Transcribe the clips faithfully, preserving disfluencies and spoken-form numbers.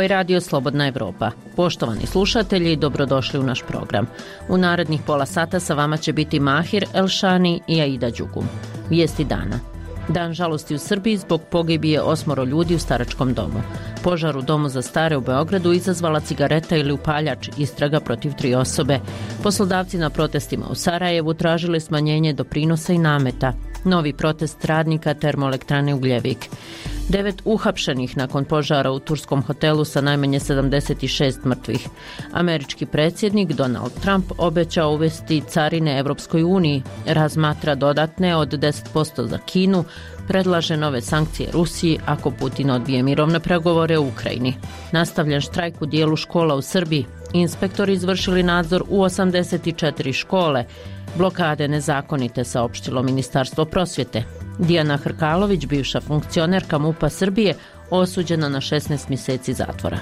Ovo je Radio Slobodna Evropa. Poštovani slušatelji, dobrodošli u naš program. U narednih pola sata sa vama će biti Mahir Elšani i Aida Đugum. Vijesti dana. Dan žalosti u Srbiji zbog pogibije osmoro ljudi u staračkom domu. Požar u domu za stare u Beogradu izazvala cigareta ili upaljač, istraga protiv tri osobe. Poslodavci na protestima u Sarajevu tražili smanjenje doprinosa i nameta. Novi protest radnika termoelektrane Ugljevik. Devet uhapšenih nakon požara u turskom hotelu sa najmanje sedamdeset šest mrtvih. Američki predsjednik Donald Trump obećao uvesti carine Evropskoj uniji, razmatra dodatne od deset posto za Kinu, predlaže nove sankcije Rusiji ako Putin odbije mirovne pregovore u Ukrajini. Nastavljen štrajk u dijelu škola u Srbiji. Inspektori izvršili nadzor u osamdeset četiri škole. Blokade nezakonite, saopštilo Ministarstvo prosvjete. Dijana Hrkalović, bivša funkcionerka MUP-a Srbije, osuđena na šesnaest mjeseci zatvora.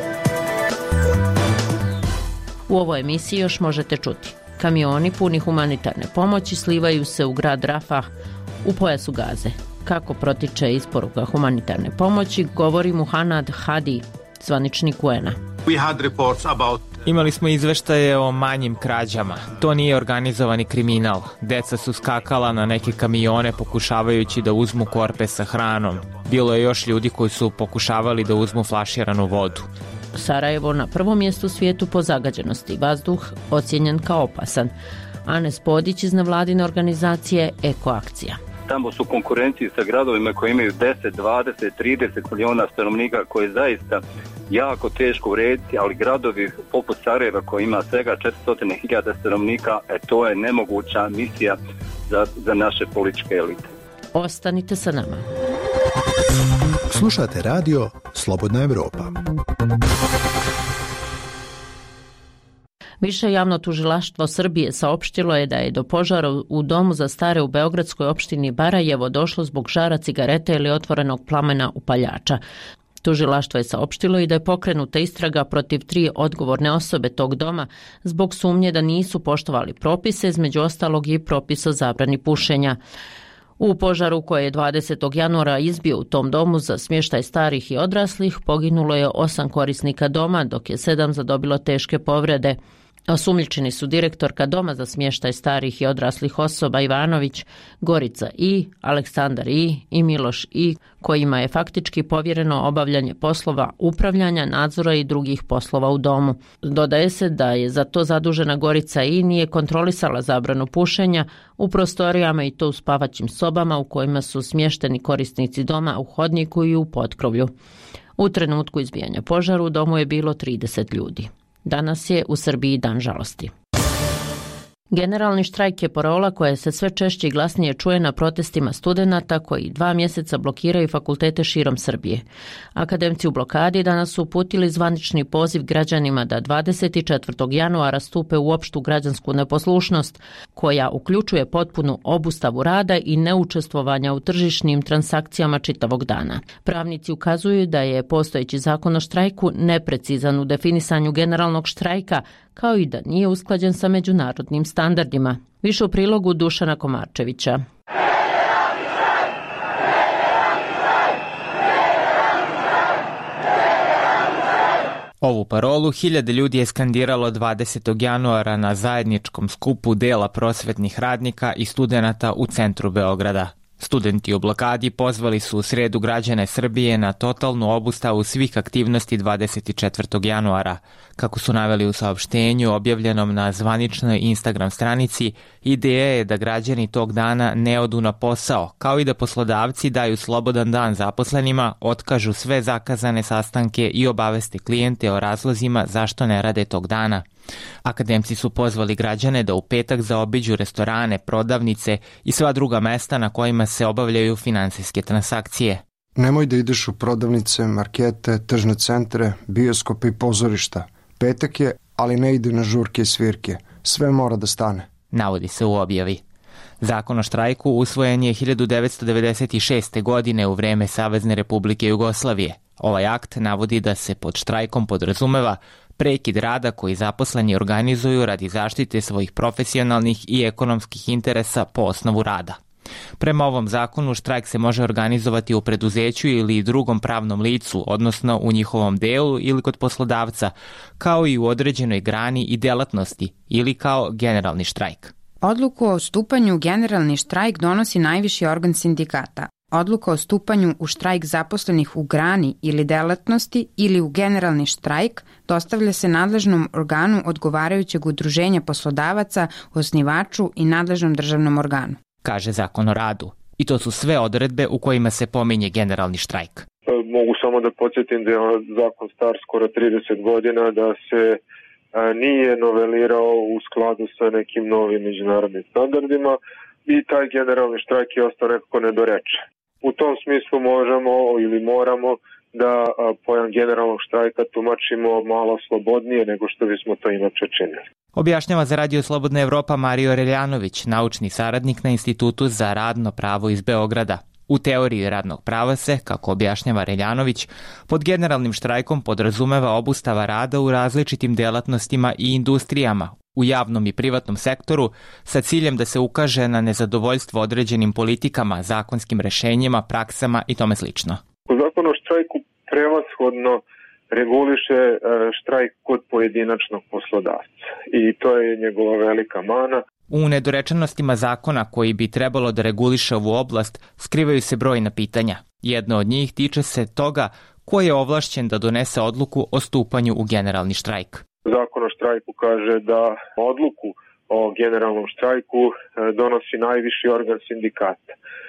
U ovoj emisiji još možete čuti. Kamioni puni humanitarne pomoći slivaju se u grad Rafah u pojasu Gaze. Kako protiče isporuka humanitarne pomoći, govori Muhanad Hadi, zvaničnik U N-a. Imali smo izveštaje o manjim krađama. To nije organizovani kriminal. Deca su skakala na neke kamione pokušavajući da uzmu korpe sa hranom. Bilo je još ljudi koji su pokušavali da uzmu flaširanu vodu. Sarajevo na prvom mjestu u svijetu po zagađenosti. Vazduh ocijenjen kao opasan. Anes Podić iz nevladine organizacije Ekoakcija. Tamo su konkurenciji sa gradovima koji imaju deset, dvadeset, trideset miliona stanovnika, koje je zaista jako teško urediti, ali gradovi poput Sarajeva koji ima svega četiristo hiljada stanovnika, e, to je nemoguća misija za, za naše političke elite. Ostanite sa nama. Slušate radio Slobodna Evropa. Više javno tužilaštvo Srbije saopštilo je da je do požara u domu za stare u beogradskoj opštini Barajevo došlo zbog žara cigarete ili otvorenog plamena upaljača. Tužilaštvo je saopštilo i da je pokrenuta istraga protiv tri odgovorne osobe tog doma zbog sumnje da nisu poštovali propise, između ostalog i propis o zabrani pušenja. U požaru koji je dvadesetog januara izbio u tom domu za smještaj starih i odraslih poginulo je osam korisnika doma, dok je sedam zadobilo teške povrede. Osumnjičeni su direktorka doma za smještaj starih i odraslih osoba Ivanović, Gorica I, Aleksandar I i Miloš I, kojima je faktički povjereno obavljanje poslova upravljanja, nadzora i drugih poslova u domu. Dodaje se da je za to zadužena Gorica I nije kontrolisala zabranu pušenja u prostorijama i to u spavaćim sobama u kojima su smješteni korisnici doma, u hodniku i u potkrovlju. U trenutku izbijanja požara u domu je bilo trideset ljudi. Danas je u Srbiji dan žalosti. Generalni štrajk je parola koja se sve češće i glasnije čuje na protestima studenata koji dva mjeseca blokiraju fakultete širom Srbije. Akademci u blokadi danas su uputili zvanični poziv građanima da dvadeset četvrtog januara stupe u opštu građansku neposlušnost, koja uključuje potpunu obustavu rada i neučestvovanja u tržišnim transakcijama čitavog dana. Pravnici ukazuju da je postojeći zakon o štrajku neprecizan u definisanju generalnog štrajka, kao i da nije usklađen sa međunarodnim standardima. Više u prilogu Dušana Komarčevića. Ovu parolu hiljade ljudi je skandiralo dvadesetog januara na zajedničkom skupu dela prosvetnih radnika i studenata u centru Beograda. Studenti u blokadi pozvali su u sredu građane Srbije na totalnu obustavu svih aktivnosti dvadeset četvrtog januara. Kako su naveli u saopštenju objavljenom na zvaničnoj Instagram stranici, ideja je da građani tog dana ne odu na posao, kao i da poslodavci daju slobodan dan zaposlenima, otkažu sve zakazane sastanke i obaveste klijente o razlozima zašto ne rade tog dana. Akademci su pozvali građane da u petak zaobiđu restorane, prodavnice i sva druga mesta na kojima se obavljaju finansijske transakcije. Nemoj da ideš u prodavnice, markete, tržne centre, bioskope i pozorišta. Petak je, ali ne ide na žurke i svirke. Sve mora da stane. Navodi se u objavi. Zakon o štrajku usvojen je hiljadu devetsto devedeset šeste. godine u vreme Savezne Republike Jugoslavije. Ovaj akt navodi da se pod štrajkom podrazumeva prekid rada koji zaposleni organizuju radi zaštite svojih profesionalnih i ekonomskih interesa po osnovu rada. Prema ovom zakonu štrajk se može organizovati u preduzeću ili drugom pravnom licu, odnosno u njihovom delu ili kod poslodavca, kao i u određenoj grani i delatnosti ili kao generalni štrajk. Odluku o stupanju u generalni štrajk donosi najviši organ sindikata. Odluka o stupanju u štrajk zaposlenih u grani ili delatnosti ili u generalni štrajk dostavlja se nadležnom organu odgovarajućeg udruženja poslodavaca, osnivaču i nadležnom državnom organu, kaže Zakon o radu. I to su sve odredbe u kojima se pominje generalni štrajk. Mogu samo da podsjetim da je zakon star skoro trideset godina, da se nije novelirao u skladu sa nekim novim međunarodnim standardima i taj generalni štrajk je ostao nekako nedorečen. U tom smislu možemo ili moramo da pojam generalnog štrajka tumačimo malo slobodnije nego što bismo to inače činili. Objašnjava za Radio Slobodna Evropa Mario Reljanović, naučni saradnik na Institutu za radno pravo iz Beograda. U teoriji radnog prava se, kako objašnjava Reljanović, pod generalnim štrajkom podrazumeva obustava rada u različitim delatnostima i industrijama, u javnom i privatnom sektoru, sa ciljem da se ukaže na nezadovoljstvo određenim politikama, zakonskim rešenjima, praksama i tome slično. U zakonu o štrajku prevashodno reguliše štrajk kod pojedinačnog poslodavca i to je njegova velika mana. U nedorečenostima zakona koji bi trebalo da reguliše ovu oblast skrivaju se brojna pitanja. Jedno od njih tiče se toga ko je ovlašćen da donese odluku o stupanju u generalni štrajk. Zakon o štrajku kaže da odluku o generalnom štrajku donosi najviši organ sindikata.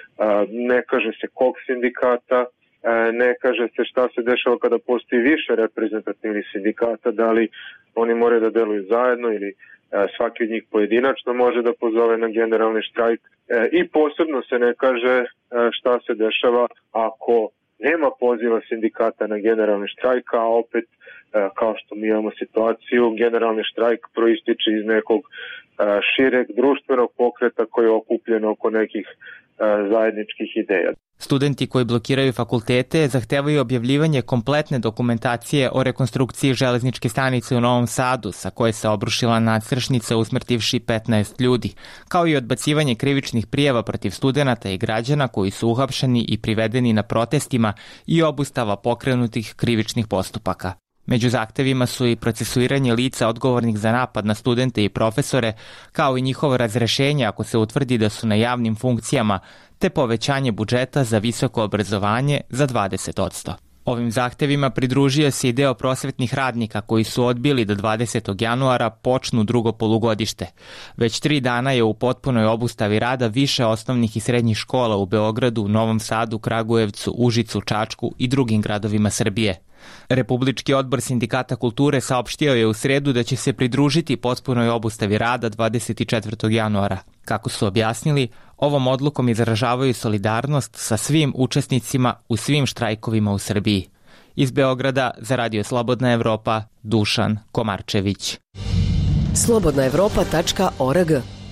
Ne kaže se kog sindikata, ne kaže se šta se dešava kada postoji više reprezentativnih sindikata, da li oni moraju da deluju zajedno ili svaki od njih pojedinačno može da pozove na generalni štrajk. I posebno se ne kaže šta se dešava ako nema poziva sindikata na generalni štrajk, a opet, kao što mi imamo situaciju, generalni štrajk proističe iz nekog šireg društvenog pokreta koji je okupljen oko nekih zajedničkih ideja. Studenti koji blokiraju fakultete zahtevaju objavljivanje kompletne dokumentacije o rekonstrukciji železničke stanice u Novom Sadu, sa koje se obrušila nadstrešnica usmrtivši petnaest ljudi, kao i odbacivanje krivičnih prijava protiv studenata i građana koji su uhapšeni i privedeni na protestima i obustava pokrenutih krivičnih postupaka. Među zahtevima su i procesuiranje lica odgovornih za napad na studente i profesore, kao i njihovo razrešenje ako se utvrdi da su na javnim funkcijama, te povećanje budžeta za visoko obrazovanje za dvadeset posto. Ovim zahtevima pridružio se i deo prosvetnih radnika koji su odbili da dvadesetog januara počnu drugo polugodište. Već tri dana je u potpunoj obustavi rada više osnovnih i srednjih škola u Beogradu, Novom Sadu, Kragujevcu, Užicu, Čačku i drugim gradovima Srbije. Republički odbor Sindikata kulture saopštio je u sredu da će se pridružiti potpunoj obustavi rada dvadeset četvrtog januara. Kako su objasnili, ovom odlukom izražavaju solidarnost sa svim učesnicima u svim štrajkovima u Srbiji. Iz Beograda za Radio Slobodna Evropa, Dušan Komarčević. slobodna evropa tačka org.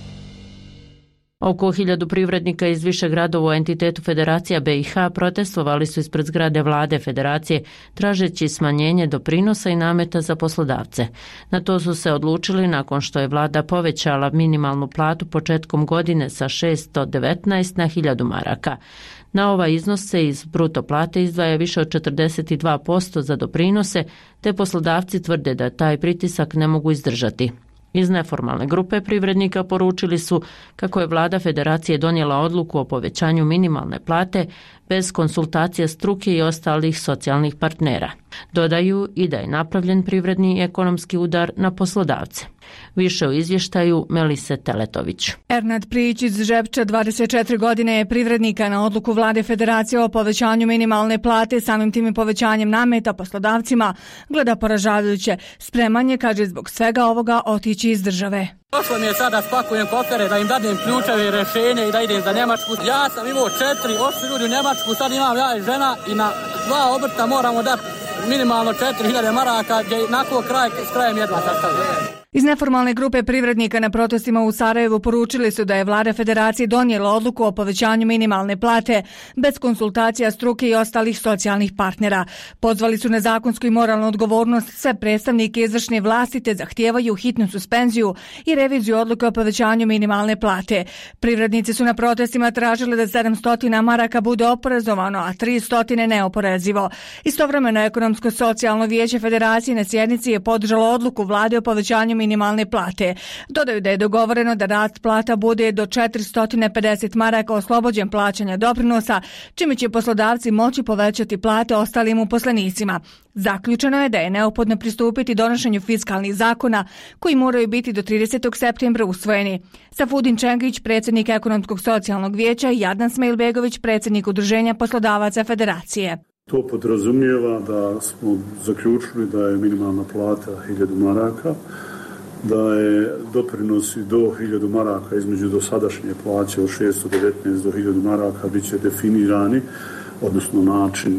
Oko hiljadu privrednika iz više gradova u entitetu Federacija B i H protestovali su ispred zgrade vlade Federacije tražeći smanjenje doprinosa i nameta za poslodavce. Na to su se odlučili nakon što je vlada povećala minimalnu platu početkom godine sa šessto devetnaest na hiljadu maraka. Na ovaj iznos se iz bruto plate izdvaja više od četrdeset dva posto za doprinose, te poslodavci tvrde da taj pritisak ne mogu izdržati. Iz neformalne grupe privrednika poručili su kako je vlada Federacije donijela odluku o povećanju minimalne plate bez konsultacije struke i ostalih socijalnih partnera. Dodaju i da je napravljen privredni i ekonomski udar na poslodavce. Više u izvještaju Melise Teletović. Ernad Prijić iz Žepča, dvadeset četiri godine, je privrednika na odluku vlade Federacije o povećanju minimalne plate, samim tim i povećanjem nameta poslodavcima, gleda poražavajuće. Spreman je, kaže, zbog svega ovoga otići iz države. Došlo mi je sada spakujem kofere da im dadnem ključeve i rešenje i da idem za Njemačku. Ja sam imao četiri, ošli ljudi u Njemačku, sad imam ja i žena i na dva obrta moramo dati minimalno četiri hiljade maraka, gdje nakon kraj s krajem jedva sastavljaju. Iz neformalne grupe privrednika na protestima u Sarajevu poručili su da je vlada federacije donijela odluku o povećanju minimalne plate bez konsultacija struke i ostalih socijalnih partnera. Pozvali su na zakonsku i moralnu odgovornost sve predstavnike izvršne vlasti te zahtijevaju hitnu suspenziju i reviziju odluke o povećanju minimalne plate. Privrednici su na protestima tražili da sedamsto maraka bude oporezovano, a tristo neoporezivo. Istovremeno ekonomsko-socijalno vijeće federacije na sjednici je podržalo odluku vlade o povećanju minimalne plate. Dodaju da je dogovoreno da rast plata bude do četiristo pedeset maraka oslobođen plaćanja doprinosa, čime će poslodavci moći povećati plate ostalim uposlenicima. Zaključeno je da je neophodno pristupiti donošenju fiskalnih zakona koji moraju biti do tridesetog septembra usvojeni. Safudin Čengić, predsjednik ekonomskog socijalnog vijeća, i Adnan Smejlbegović, predsjednik Udruženja poslodavaca federacije. To podrazumijeva da smo zaključili da je minimalna plata hiljadu maraka, da je doprinosi do hiljadu maraka između dosadašnje plaće od šesto devetnaest do hiljadu maraka bit će definirani, odnosno način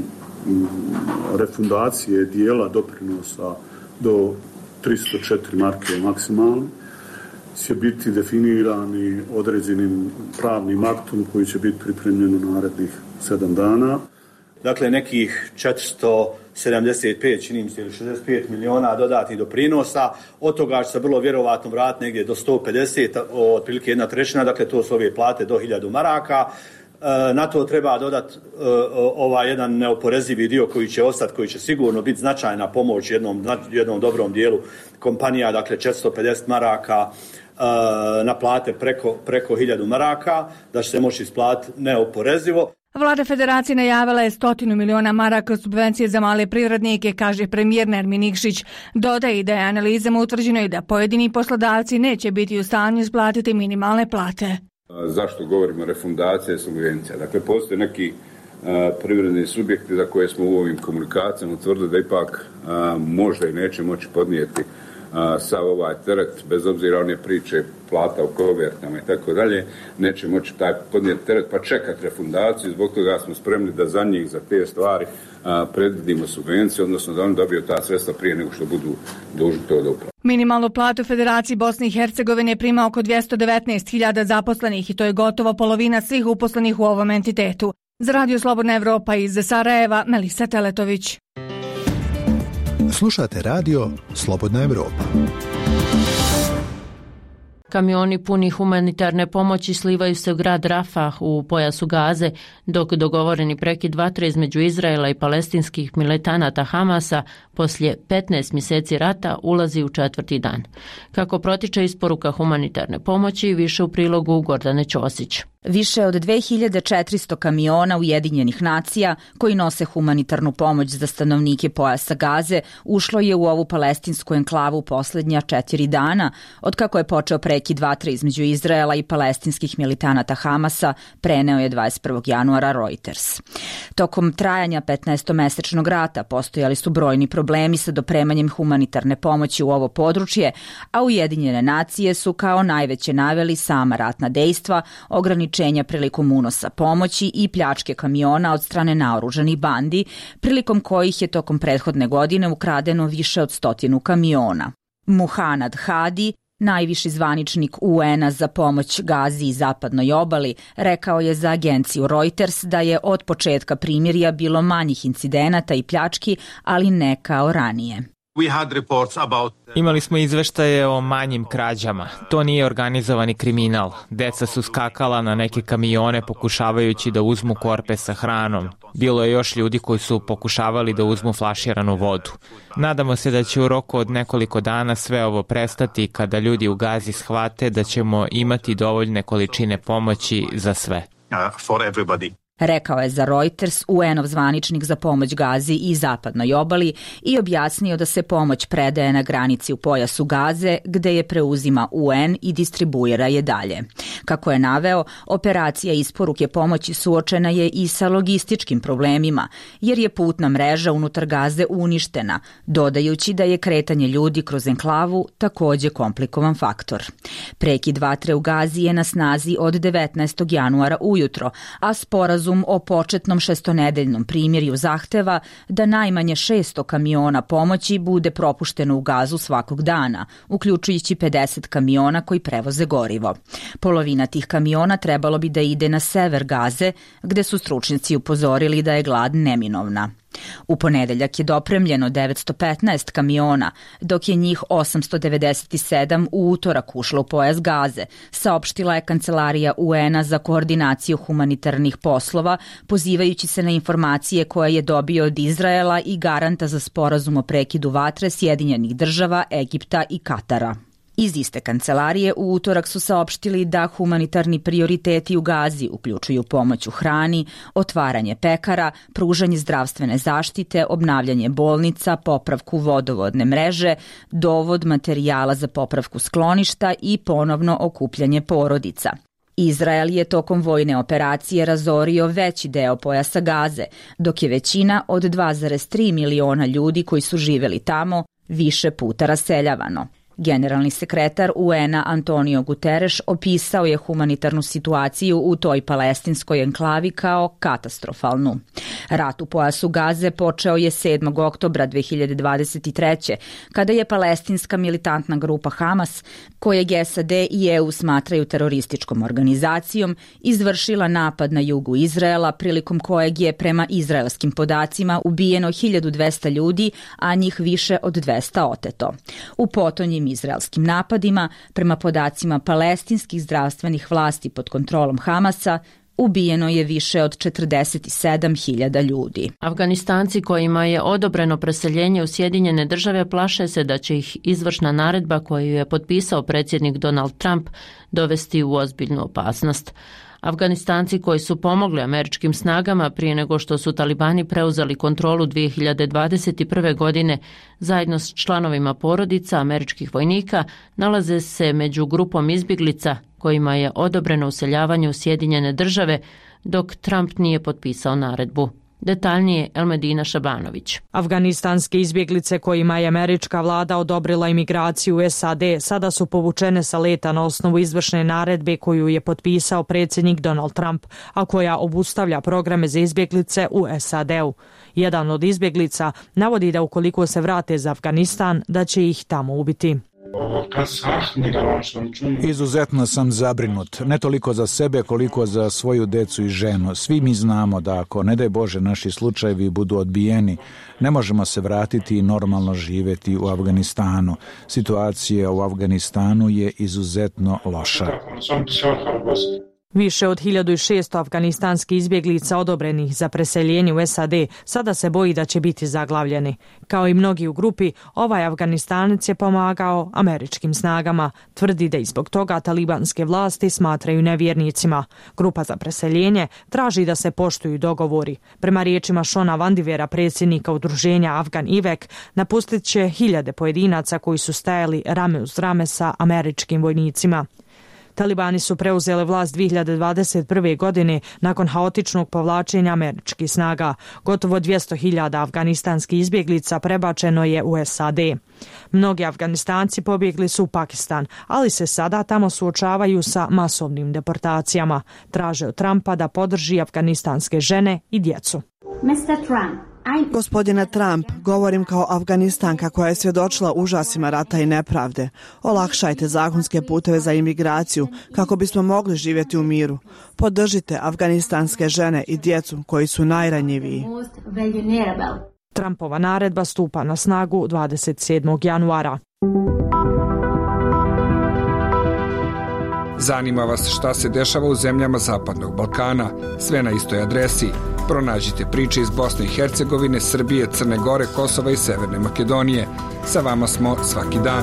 refundacije dijela doprinosa do tristo četiri marke maksimalno će biti definirani određenim pravnim aktom koji će biti pripremljen u narednih sedam dana. Dakle, nekih četiristo sedamdeset pet, čini mi se, ili šezdeset pet miliona dodatnih doprinosa, od toga će se vrlo vjerovatno vratiti negdje do sto pedeset, otprilike jedna trećina, dakle to su ove plate do hiljadu maraka. Na to treba dodati ovaj jedan neoporezivi dio koji će ostati, koji će sigurno biti značajna pomoć jednom, jednom dobrom dijelu kompanija, dakle četiristo pedeset maraka na plate preko, preko hiljadu maraka, da će se moći isplatiti neoporezivo. Vlada federacije najavila je stotinu miliona maraka subvencije za male privrednike, kaže premijer Nermin Nikšić. Dodaje da je analizama utvrđeno i da pojedini poslodavci neće biti u stanju isplatiti minimalne plate. Zašto govorimo refundacija i subvencija? Dakle, postoje neki a, privredni subjekti za koje smo u ovim komunikacijama utvrdili da ipak a, možda i neće moći podnijeti a, sav ovaj teret, bez obzira one priče plata u kovertama i tako dalje, neće moći taj podnijeti teret pa čekati refundaciju. Zbog toga smo spremni da za njih, za te stvari a, predvidimo subvenciju, odnosno da oni dobiju ta sredstva prije nego što budu dužni to da upravo. Minimalnu platu u Federaciji Bosne i Hercegovine prima oko dvjesto devetnaest hiljada zaposlenih i to je gotovo polovina svih uposlenih u ovom entitetu. Za Radio Slobodna Evropa iz Sarajeva, Melisa Teletović. Slušate Radio Slobodna Evropa. Kamioni puni humanitarne pomoći slivaju se u grad Rafah u pojasu Gaze, dok dogovoreni prekid vatre između Izraela i palestinskih militanata Hamasa poslije petnaest mjeseci rata ulazi u četvrti dan. Kako protiče isporuka humanitarne pomoći, više u prilogu Gordane Ćosić. Više od dve hiljade četiristo kamiona Ujedinjenih nacija koji nose humanitarnu pomoć za stanovnike pojasa Gaze ušlo je u ovu palestinsku enklavu posljednja četiri dana, otkako je počeo prekid vatre između Izraela i palestinskih militanata Hamasa, preneo je dvadeset prvog januara Reuters. Tokom trajanja petnaestomesečnog rata postojali su brojni problemi sa dopremanjem humanitarne pomoći u ovo područje, a Ujedinjene nacije su kao najveće naveli sama ratna dejstva, ograničenja prilikom unosa pomoći i pljačke kamiona od strane naoružanih bandi, prilikom kojih je tokom prethodne godine ukradeno više od stotinu kamiona. Muhanad Hadi, najviši zvaničnik U N-a za pomoć Gazi i zapadnoj obali, rekao je za agenciju Reuters da je od početka primirja bilo manjih incidenata i pljački, ali ne kao ranije. Imali smo izveštaje o manjim krađama. To nije organizovani kriminal. Deca su skakala na neke kamione pokušavajući da uzmu korpe sa hranom. Bilo je još ljudi koji su pokušavali da uzmu flaširanu vodu. Nadamo se da će u roku od nekoliko dana sve ovo prestati kada ljudi u Gazi shvate da ćemo imati dovoljne količine pomoći za sve. Rekao je za Reuters U N-ov zvaničnik za pomoć Gazi i zapadnoj obali i objasnio da se pomoć predaje na granici u pojasu Gaze, gde je preuzima U N i distribuira je dalje. Kako je naveo, operacija isporuke pomoći suočena je i sa logističkim problemima, jer je putna mreža unutar Gaze uništena, dodajući da je kretanje ljudi kroz enklavu takođe komplikovan faktor. Prekid vatre u Gazi je na snazi od devetnaestog januara ujutro, a sporazum sporazum o početnom šestonedeljnom primirju zahteva da najmanje šesto kamiona pomoći bude propušteno u Gazu svakog dana, uključujući pedeset kamiona koji prevoze gorivo. Polovina tih kamiona trebalo bi da ide na sever Gaze, gde su stručnjaci upozorili da je glad neminovna. U ponedeljak je dopremljeno devetsto petnaest kamiona, dok je njih osamsto devedeset sedam u utorak ušlo u pojas Gaze, saopštila je Kancelarija U N-a za koordinaciju humanitarnih poslova, pozivajući se na informacije koje je dobio od Izraela i garanta za sporazum o prekidu vatre Sjedinjenih država, Egipta i Katara. Iz iste kancelarije u utorak su saopštili da humanitarni prioriteti u Gazi uključuju pomoć u hrani, otvaranje pekara, pružanje zdravstvene zaštite, obnavljanje bolnica, popravku vodovodne mreže, dovod materijala za popravku skloništa i ponovno okupljanje porodica. Izrael je tokom vojne operacije razorio veći deo pojasa Gaze, dok je većina od dva zarez tri miliona ljudi koji su živeli tamo više puta raseljavano. Generalni sekretar U N-a Antonio Guterres opisao je humanitarnu situaciju u toj palestinskoj enklavi kao katastrofalnu. Rat u pojasu Gaze počeo je sedmog oktobra dve hiljade dvadeset treće. kada je palestinska militantna grupa Hamas, kojeg S A D i E U smatraju terorističkom organizacijom, izvršila napad na jugu Izraela, prilikom kojeg je prema izraelskim podacima ubijeno hiljadu dvesta ljudi, a njih više od dvesta oteto. U potonjim izraelskim napadima, prema podacima palestinskih zdravstvenih vlasti pod kontrolom Hamasa, ubijeno je više od četrdeset sedam hiljada ljudi. Afganistanci kojima je odobreno preseljenje u Sjedinjene države plaše se da će ih izvršna naredba koju je potpisao predsjednik Donald Trump dovesti u ozbiljnu opasnost. Afganistanci koji su pomogli američkim snagama prije nego što su talibani preuzeli kontrolu dve hiljade dvadeset prve. godine zajedno s članovima porodica američkih vojnika nalaze se među grupom izbjeglica kojima je odobreno useljavanje u Sjedinjene države dok Trump nije potpisao naredbu. Detaljnije Elmedina Šabanović. Afganistanske izbjeglice kojima je američka vlada odobrila imigraciju u S A D sada su povučene sa leta na osnovu izvršne naredbe koju je potpisao predsjednik Donald Trump, a koja obustavlja programe za izbjeglice u S A D-u. Jedan od izbjeglica navodi da ukoliko se vrate za Afganistan, da će ih tamo ubiti. Izuzetno sam zabrinut, ne toliko za sebe koliko za svoju decu i ženu. Svi mi znamo da ako, ne daj Bože, naši slučajevi budu odbijeni, ne možemo se vratiti i normalno živjeti u Afganistanu. Situacija u Afganistanu je izuzetno loša. Više od hiljadu šesto afganistanskih izbjeglica odobrenih za preseljenje u S A D sada se boji da će biti zaglavljeni. Kao i mnogi u grupi, ovaj Afganistanac je pomagao američkim snagama. Tvrdi da i zbog toga talibanske vlasti smatraju nevjernicima. Grupa za preseljenje traži da se poštuju dogovori. Prema riječima Šona Vandivera, predsjednika udruženja Afgan Ivek, napustit će hiljade pojedinaca koji su stajali rame uz rame sa američkim vojnicima. Talibani su preuzeli vlast dve hiljade dvadeset prve. godine nakon haotičnog povlačenja američkih snaga. Gotovo dvjesto hiljada afganistanskih izbjeglica prebačeno je u S A D. Mnogi Afganistanci pobjegli su u Pakistan, ali se sada tamo suočavaju sa masovnim deportacijama. Traže od Trumpa da podrži afganistanske žene i djecu. mister Trump. Gospodine Trump, govorim kao Afganistanka koja je svjedočila užasima rata i nepravde. Olakšajte zakonske puteve za imigraciju kako bismo mogli živjeti u miru. Podržite afganistanske žene i djecu koji su najranjiviji. Trumpova naredba stupa na snagu dvadeset sedmog januara. Zanima vas šta se dešava u zemljama Zapadnog Balkana? Sve na istoj adresi. Pronađite priče iz Bosne i Hercegovine, Srbije, Crne Gore, Kosova i Severne Makedonije. Sa vama smo svaki dan.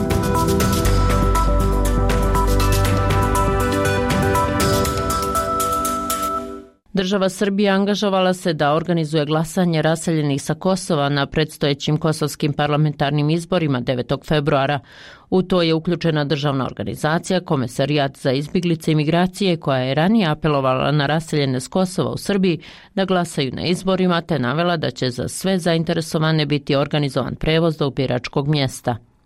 Država Srbija angažovala se da organizuje glasanje raseljenih sa Kosova na predstojećim kosovskim parlamentarnim izborima devetog februara. U to je uključena državna organizacija Komesarijat za izbjeglice i migracije koja je ranije apelovala na raseljene s Kosova u Srbiji da glasaju na izborima te navela da će za sve zainteresovane biti organizovan prevoz do biračkog mjesta.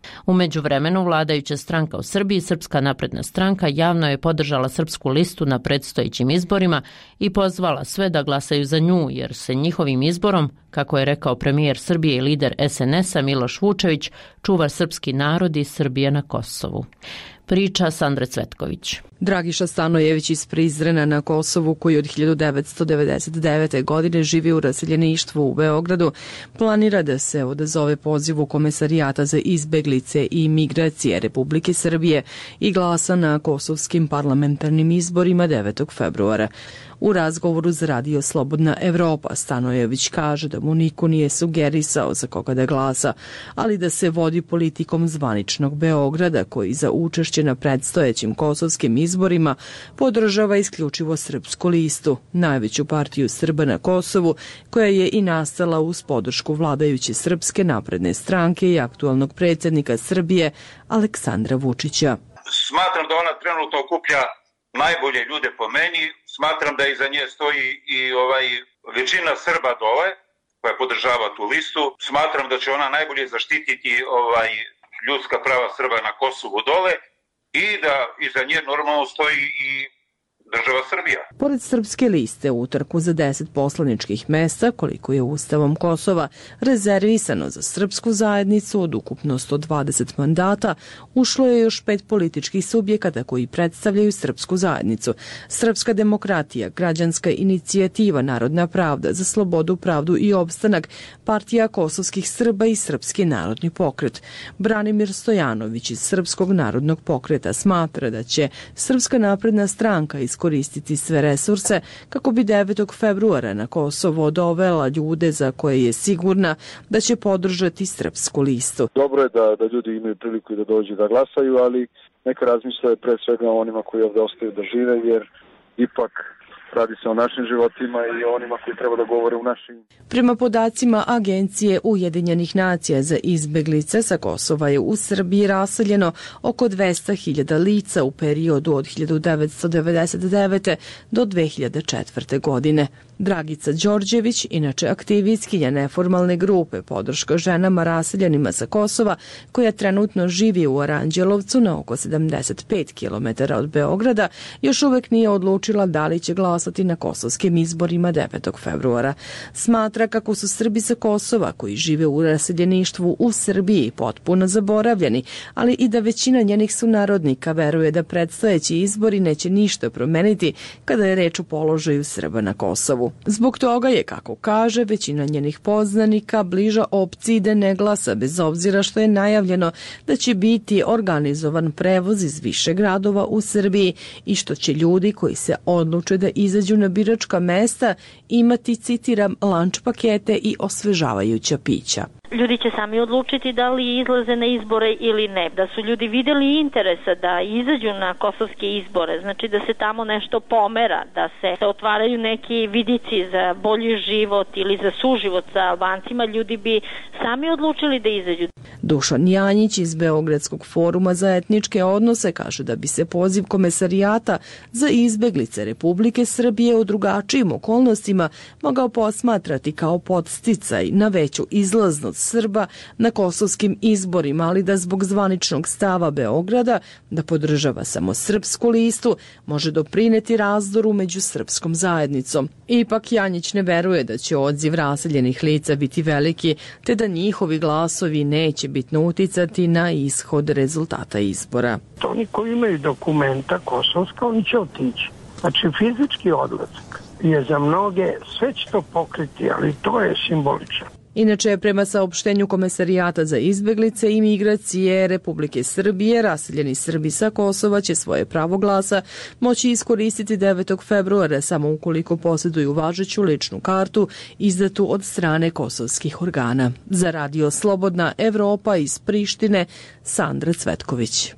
U međuvremenu, vladajuća stranka u Srbiji, Srpska napredna stranka, javno je podržala Srpsku listu na predstojećim izborima i pozvala sve da glasaju za nju, jer se njihovim izborom, kako je rekao premijer Srbije i lider es en es a Miloš Vučević, čuva srpski narod i Srbije na Kosovu. Priča Sandre Cvetković. Dragiša Stanojević iz Prizrena na Kosovu, koji od hiljadu devetsto devedeset devete. godine živi u raseljeništvu u Beogradu, planira da se odazove pozivu Komesarijata za izbeglice i migracije Republike Srbije i glasa na kosovskim parlamentarnim izborima devetog februara. U razgovoru za radio Slobodna Evropa Stanojević kaže da mu niko nije sugerisao za koga da glasa, ali da se vodi politikom zvaničnog Beograda, koji za učešće na predstojećim kosovskim izborima podržava isključivo Srpsku listu, najveću partiju Srba na Kosovu, koja je i nastala uz podršku vladajuće Srpske napredne stranke i aktualnog predsjednika Srbije Aleksandra Vučića. Smatram da ona trenutno okuplja najbolje ljude po meni. Smatram da iza nje stoji i ovaj većina Srba dole koja podržava tu listu. Smatram da će ona najbolje zaštititi ovaj ljudska prava Srba na Kosovu dole i da iza nje normalno stoji i država Srbija. Pored Srpske liste, u utrku za deset poslaničkih mesta, koliko je Ustavom Kosova rezervisano za srpsku zajednicu od ukupno sto dvadeset mandata, ušlo je još pet političkih subjekata koji predstavljaju srpsku zajednicu. Srpska demokratija, Građanska inicijativa, Narodna pravda za slobodu, pravdu i opstanak, Partija kosovskih Srba i Srpski narodni pokret. Branimir Stojanović iz Srpskog narodnog pokreta smatra da će Srpska napredna stranka iz koristiti sve resurse kako bi devetog februara na Kosovo dovela ljude za koje je sigurna da će podržati Srpsku listu. Dobro je da, da ljudi imaju priliku da dođu da glasaju, ali neka razmisle pre svega o onima koji ovde ostaju da žive, jer ipak radi se o našim životima i o onima koji treba da govore u našim. Prema podacima Agencije Ujedinjenih nacija za izbeglice, sa Kosova je u Srbiji raseljeno oko dvesta hiljada lica u periodu od hiljadu devetsto devedeset devete. do dve hiljade četvrte. godine. Dragica Đorđević, inače aktivistkinja neformalne grupe podrška ženama raseljenima sa Kosova, koja trenutno živi u Aranđelovcu na oko sedamdeset pet kilometara od Beograda, još uvek nije odlučila da li će glasati na kosovskim izborima devetog februara. Smatra kako su Srbi sa Kosova koji žive u raseljeništvu u Srbiji potpuno zaboravljeni, ali i da većina njenih sunarodnika veruje da predstojeći izbori neće ništa promeniti kada je reč o položaju Srba na Kosovu. Zbog toga je, kako kaže, većina njenih poznanika bliža opciji da ne glasa, bez obzira što je najavljeno da će biti organizovan prevoz iz više gradova u Srbiji i što će ljudi koji se odluče da izađu na biračka mesta imati, citiram, lanč pakete i osvežavajuća pića. Ljudi će sami odlučiti da li izlaze na izbore ili ne. Da su ljudi videli interesa da izađu na kosovske izbore, znači da se tamo nešto pomera, da se otvaraju neki vidici za bolji život ili za suživot sa Albancima, ljudi bi sami odlučili da izađu. Dušan Janjić iz Beogradskog foruma za etničke odnose kaže da bi se poziv Komesarijata za izbeglice Republike Srbije u drugačijim okolnostima mogao posmatrati kao podsticaj na veću izlaznost Srba na kosovskim izborima, ali da zbog zvaničnog stava Beograda da podržava samo Srpsku listu može doprineti razdoru među srpskom zajednicom. Ipak Janjić ne veruje da će odziv raseljenih lica biti veliki, te da njihovi glasovi neće bitno uticati na ishod rezultata izbora. Oni koji imaju dokumenta kosovska, oni će otići. Znači fizički odlazak je za mnoge, sve će to pokriti, ali to je simbolično. Inače, prema saopštenju Komesarijata za izbeglice i migracije Republike Srbije, raseljeni Srbi sa Kosova će svoje pravo glasa moći iskoristiti devetog februara samo ukoliko posjeduju važeću ličnu kartu izdatu od strane kosovskih organa. Za radio Slobodna Evropa iz Prištine, Sandra Cvetković.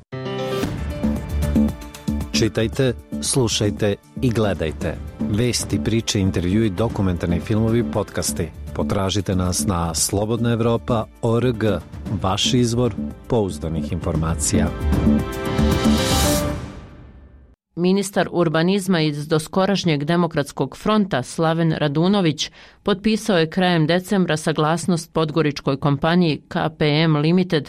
Čitajte, slušajte i gledajte. Vesti, priče, intervjui, dokumentarni filmovi, podcasti. Potražite nas na slobodna evropa tačka org, vaš izvor pouzdanih informacija. Ministar urbanizma iz doskorašnjeg Demokratskog fronta Slaven Radunović potpisao je krajem decembra saglasnost podgoričkoj kompaniji K P M Limited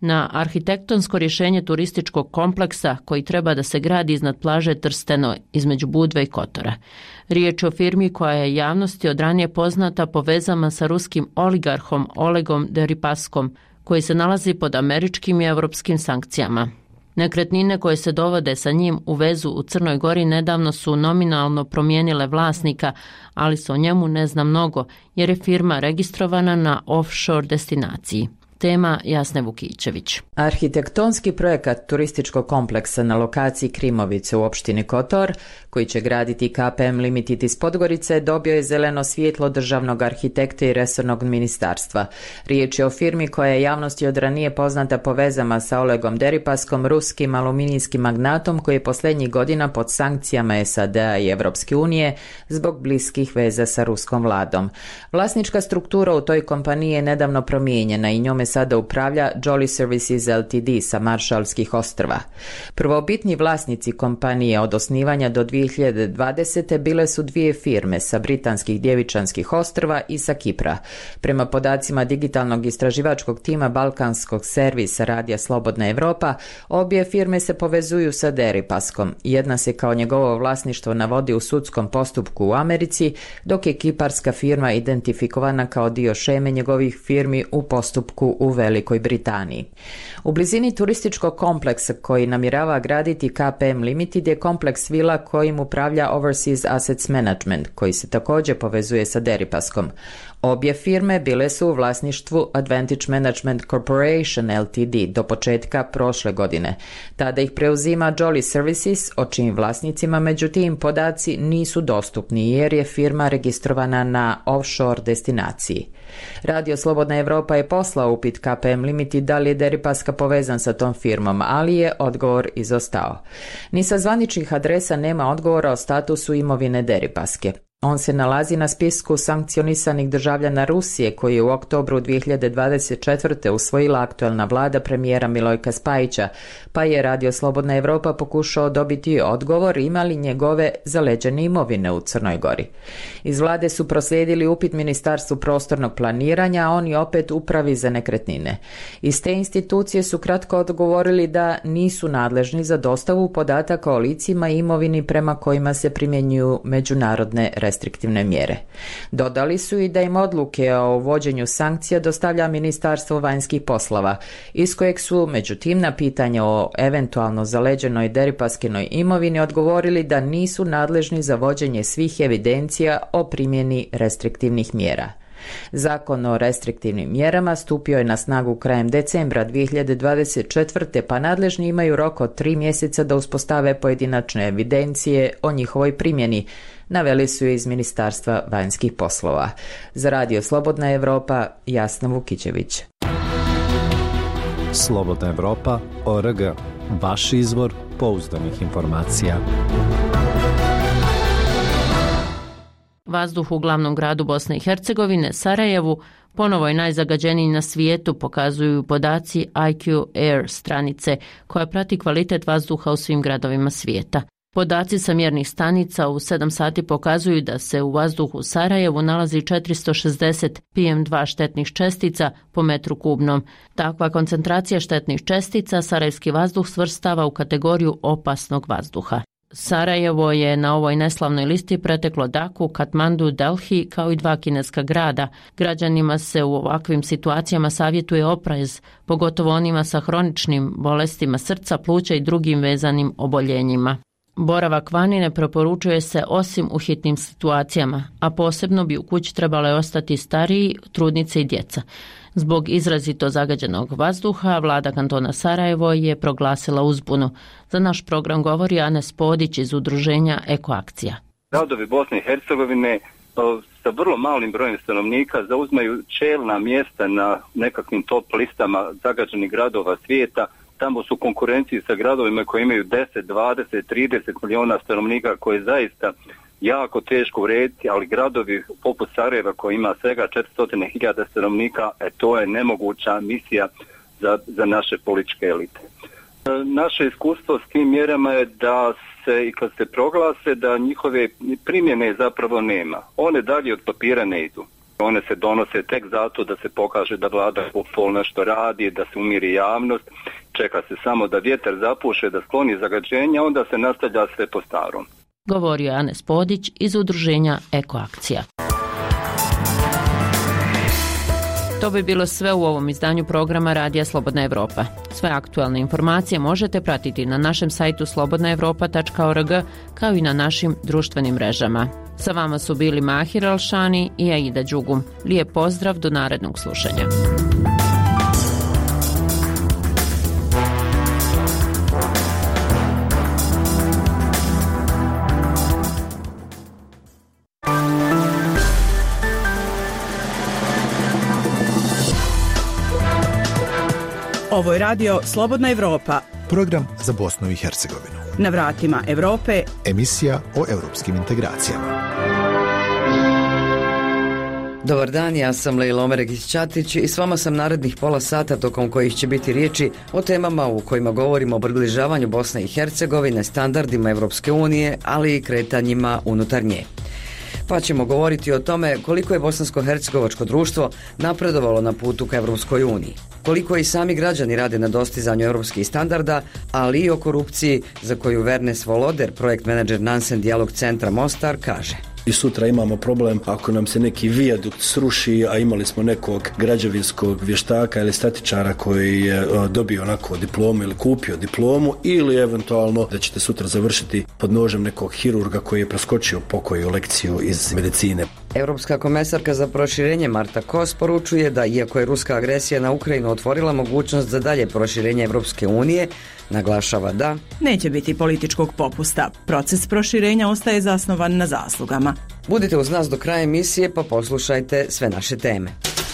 na arhitektonsko rješenje turističkog kompleksa koji treba da se gradi iznad plaže Trsteno između Budve i Kotora. Riječ je o firmi koja je javnosti od ranije poznata po vezama sa ruskim oligarhom Olegom Deripaskom, koji se nalazi pod američkim i europskim sankcijama. Nekretnine koje se dovode sa njim u vezu u Crnoj Gori nedavno su nominalno promijenile vlasnika, ali se o njemu ne zna mnogo jer je firma registrovana na offshore destinaciji. Tema Jasne Vukićević. Arhitektonski projekat turističkog kompleksa na lokaciji Krimovice u opštini Kotor, koji će graditi K P M Limited iz Podgorice, dobio je zeleno svjetlo državnog arhitekta i resornog ministarstva. Riječ je o firmi koja je javnosti od ranije poznata po vezama sa Olegom Deripaskom, ruskim aluminijskim magnatom koji je posljednjih godina pod sankcijama S A D-a i Evropske unije zbog bliskih veza sa ruskom vladom. Vlasnička struktura u toj kompaniji je nedavno promijenjena i njome sada upravlja Jolly Services Limited sa Maršalskih ostrva. Prvobitni vlasnici kompanije od osnivanja do dvije hiljade dvadesete bile su dvije firme sa Britanskih Djevičanskih ostrva i sa Kipra. Prema podacima digitalnog istraživačkog tima Balkanskog servisa Radija Slobodna Evropa, obje firme se povezuju sa Deripaskom. Jedna se kao njegovo vlasništvo navodi u sudskom postupku u Americi, dok je kiparska firma identifikovana kao dio šeme njegovih firmi u postupku u Velikoj Britaniji. U blizini turističkog kompleksa koji namjerava graditi K P M Limited je kompleks vila kojim upravlja Overseas Assets Management, koji se također povezuje sa Deripaskom. Obje firme bile su u vlasništvu Advantage Management Corporation Limited do početka prošle godine. Tada ih preuzima Jolly Services, o čijim vlasnicima međutim podaci nisu dostupni jer je firma registrovana na offshore destinaciji. Radio Slobodna Evropa je poslao upit K P M Limited da li je Deripaska povezan sa tom firmom, ali je odgovor izostao. Ni sa zvaničnih adresa nema odgovora o statusu imovine Deripaske. On se nalazi na spisku sankcionisanih državljana Rusije koji je u oktobru dvije hiljade dvadeset četvrte usvojila aktualna vlada premijera Milojka Spajića, pa je Radio Slobodna Evropa pokušao dobiti odgovor ima li njegove zaleđene imovine u Crnoj Gori. Iz vlade su proslijedili upit Ministarstvu prostornog planiranja, a oni opet Upravi za nekretnine. Iz te institucije su kratko odgovorili da nisu nadležni za dostavu podataka o licima i imovini prema kojima se primjenjuju međunarodne restrikcije. restriktivne mjere. Dodali su i da im odluke o uvođenju sankcija dostavlja Ministarstvo vanjskih poslova, iz kojeg su, međutim, na pitanje o eventualno zaleđenoj deripaskinoj imovini odgovorili da nisu nadležni za vođenje svih evidencija o primjeni restriktivnih mjera. Zakon o restriktivnim mjerama stupio je na snagu krajem decembra dvije hiljade dvadeset četvrte pa nadležni imaju rok od tri mjeseca da uspostave pojedinačne evidencije o njihovoj primjeni, naveli su iz Ministarstva vanjskih poslova. Za Radio Slobodna Evropa, Jasna Vukićević. Slobodna Evropa, O R G, vaš izvor pouzdanih informacija. Vazduh u glavnom gradu Bosne i Hercegovine, Sarajevu, ponovo je najzagađeniji na svijetu, pokazuju podaci I Q Air stranice koja prati kvalitet vazduha u svim gradovima svijeta. Podaci sa mjernih stanica u sedam sati pokazuju da se u vazduhu u Sarajevu nalazi četiristo šezdeset P M dva štetnih čestica po metru kubnom. Takva koncentracija štetnih čestica sarajevski vazduh svrstava u kategoriju opasnog vazduha. Sarajevo je na ovoj neslavnoj listi preteklo Daku, Katmandu, Delhi kao i dva kineska grada. Građanima se u ovakvim situacijama savjetuje oprez, pogotovo onima sa hroničnim bolestima srca, pluća i drugim vezanim oboljenjima. Boravak vani ne preporučuje se osim u hitnim situacijama, a posebno bi u kući trebale ostati stariji, trudnice i djeca. Zbog izrazito zagađenog vazduha, vlada kantona Sarajevo je proglasila uzbunu. Za naš program govori Anes Podić iz udruženja Ekoakcija. Gradovi Bosne i Hercegovine sa vrlo malim brojem stanovnika zauzmaju čelna mjesta na nekakvim top listama zagađenih gradova svijeta. Tamo su konkurenciji sa gradovima koji imaju deset, dvadeset, trideset miliona stanovnika koje je zaista jako teško urediti, ali gradovi poput Sarajeva koji ima svega četiristo hiljada stanovnika, e, to je nemoguća misija za, za naše političke elite. Naše iskustvo s tim mjerama je da se i kad se proglase da njihove primjene zapravo nema. One dalje od papira ne idu. One se donose tek zato da se pokaže da vlada pol nešto radi, da se umiri javnost. Čeka se samo da vjetar zapuše, da skloni zagađenja, onda se nastavlja sve po starom. Govorio je Anes Podić iz udruženja Ekoakcija. To bi bilo sve u ovom izdanju programa Radija Slobodna Evropa. Sve aktualne informacije možete pratiti na našem sajtu slobodna evropa tačka org kao i na našim društvenim mrežama. Sa vama su bili Mahir Alšani i Aida Đugum. Lijep pozdrav, do narednog slušanja. Ovo je radio Slobodna Evropa. Program za Bosnu i Hercegovinu. Na vratima Evrope. Emisija o europskim integracijama. Dobar dan, ja sam Lejla Omeregić-Ćatić i s vama sam narednih pola sata tokom kojih će biti riječi o temama u kojima govorimo o približavanju Bosne i Hercegovine, standardima Evropske unije, ali i kretanjima unutar nje. Pa ćemo govoriti o tome koliko je bosansko-hercegovačko društvo napredovalo na putu ka Evropskoj uniji, koliko i sami građani rade na dostizanju europskih standarda, ali i o korupciji za koju Vernes Voloder, projekt menadžer Nansen Dijalog centra Mostar, kaže. I sutra imamo problem ako nam se neki vijadukt sruši, a imali smo nekog građevinskog vještaka ili statičara koji je dobio onako diplomu ili kupio diplomu, ili eventualno da ćete sutra završiti pod nožem nekog hirurga koji je preskočio pokoju lekciju iz medicine. Europska komesarka za proširenje Marta Kos poručuje da iako je ruska agresija na Ukrajinu otvorila mogućnost za dalje proširenje Evropske unije, naglašava da neće biti političkog popusta. Proces proširenja ostaje zasnovan na zaslugama. Budite uz nas do kraja emisije pa poslušajte sve naše teme.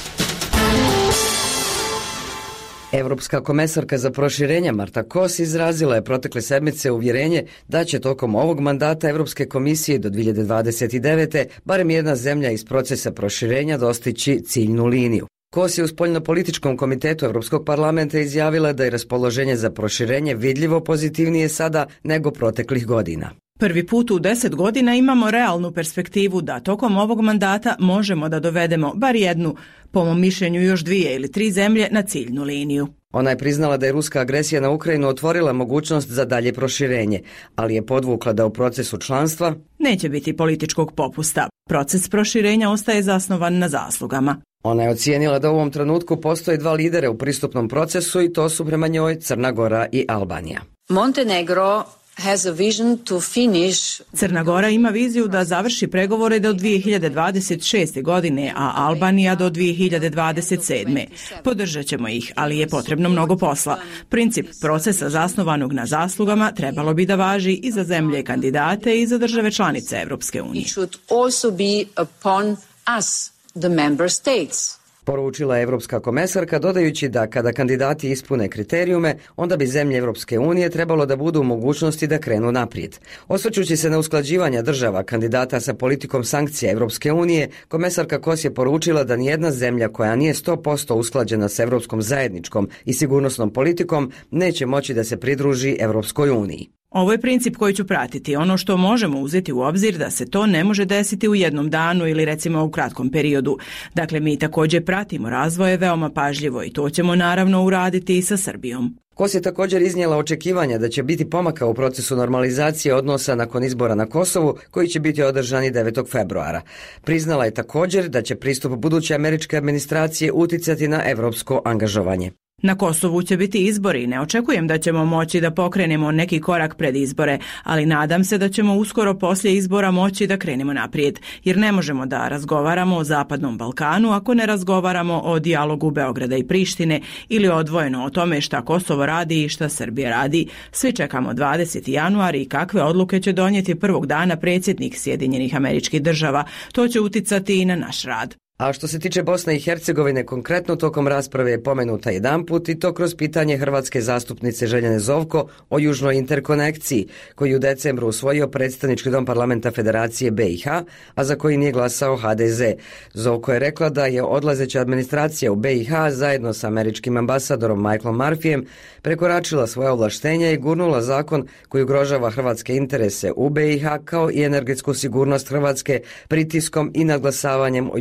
Europska komesarka za proširenje Marta Kos izrazila je protekle sedmice uvjerenje da će tokom ovog mandata Europske komisije do dvije hiljade dvadeset devete barem jedna zemlja iz procesa proširenja dostići ciljnu liniju. Kos je u spoljnopolitičkom komitetu Europskog parlamenta izjavila da je raspoloženje za proširenje vidljivo pozitivnije sada nego proteklih godina. Prvi put u deset godina imamo realnu perspektivu da tokom ovog mandata možemo da dovedemo bar jednu, po mom mišljenju još dvije ili tri zemlje, na ciljnu liniju. Ona je priznala da je ruska agresija na Ukrajinu otvorila mogućnost za dalje proširenje, ali je podvukla da u procesu članstva neće biti političkog popusta. Proces proširenja ostaje zasnovan na zaslugama. Ona je ocijenila da u ovom trenutku postoje dva lidera u pristupnom procesu i to su prema njoj Crna Gora i Albanija. Montenegro has a vision to finish. Crna Gora ima viziju da završi pregovore do dvije hiljade dvadeset šeste. godine, a Albanija do dvije hiljade dvadeset sedme. Podržat ćemo ih, ali je potrebno mnogo posla. Princip procesa zasnovanog na zaslugama trebalo bi da važi i za zemlje kandidate i za države članice Evropske unije. It should also be upon us, the member states. Poručila je Evropska komesarka, dodajući da kada kandidati ispune kriterijume, onda bi zemlje Evropske unije trebalo da budu u mogućnosti da krenu naprijed. Osvrćući se na usklađivanja država kandidata sa politikom sankcija Evropske unije, komesarka Kos je poručila da nijedna zemlja koja nije sto posto usklađena s evropskom zajedničkom i sigurnosnom politikom neće moći da se pridruži Evropskoj uniji. Ovo je princip koji ću pratiti. Ono što možemo uzeti u obzir da se to ne može desiti u jednom danu ili recimo u kratkom periodu. Dakle, mi također pratimo razvoje veoma pažljivo i to ćemo naravno uraditi i sa Srbijom. Kos je također iznijela očekivanja da će biti pomaka u procesu normalizacije odnosa nakon izbora na Kosovu, koji će biti održani devetog februara. Priznala je također da će pristup buduće američke administracije uticati na evropsko angažovanje. Na Kosovu će biti izbori i ne očekujem da ćemo moći da pokrenemo neki korak pred izbore, ali nadam se da ćemo uskoro poslije izbora moći da krenemo naprijed, jer ne možemo da razgovaramo o Zapadnom Balkanu ako ne razgovaramo o dijalogu Beograda i Prištine ili odvojeno o tome šta Kosovo radi i šta Srbija radi. Svi čekamo dvadeseti januar i kakve odluke će donijeti prvog dana predsjednik Sjedinjenih Američkih Država. To će uticati i na naš rad. A što se tiče Bosne i Hercegovine, konkretno tokom rasprave je pomenuta jedanput i to kroz pitanje hrvatske zastupnice Željane Zovko o južnoj interkonekciji, koji u decembru usvojio predstavnički dom parlamenta Federacije B i H, a za koji nije glasao H D Z. Zovko je rekla da je odlazeća administracija u B i H zajedno sa američkim ambasadorom Michaelom Murphyjem prekoračila svoje ovlaštenja i gurnula zakon koji ugrožava hrvatske interese u B i H kao i energetsku sigurnost Hrvatske pritiskom i naglasavanjem o južnoj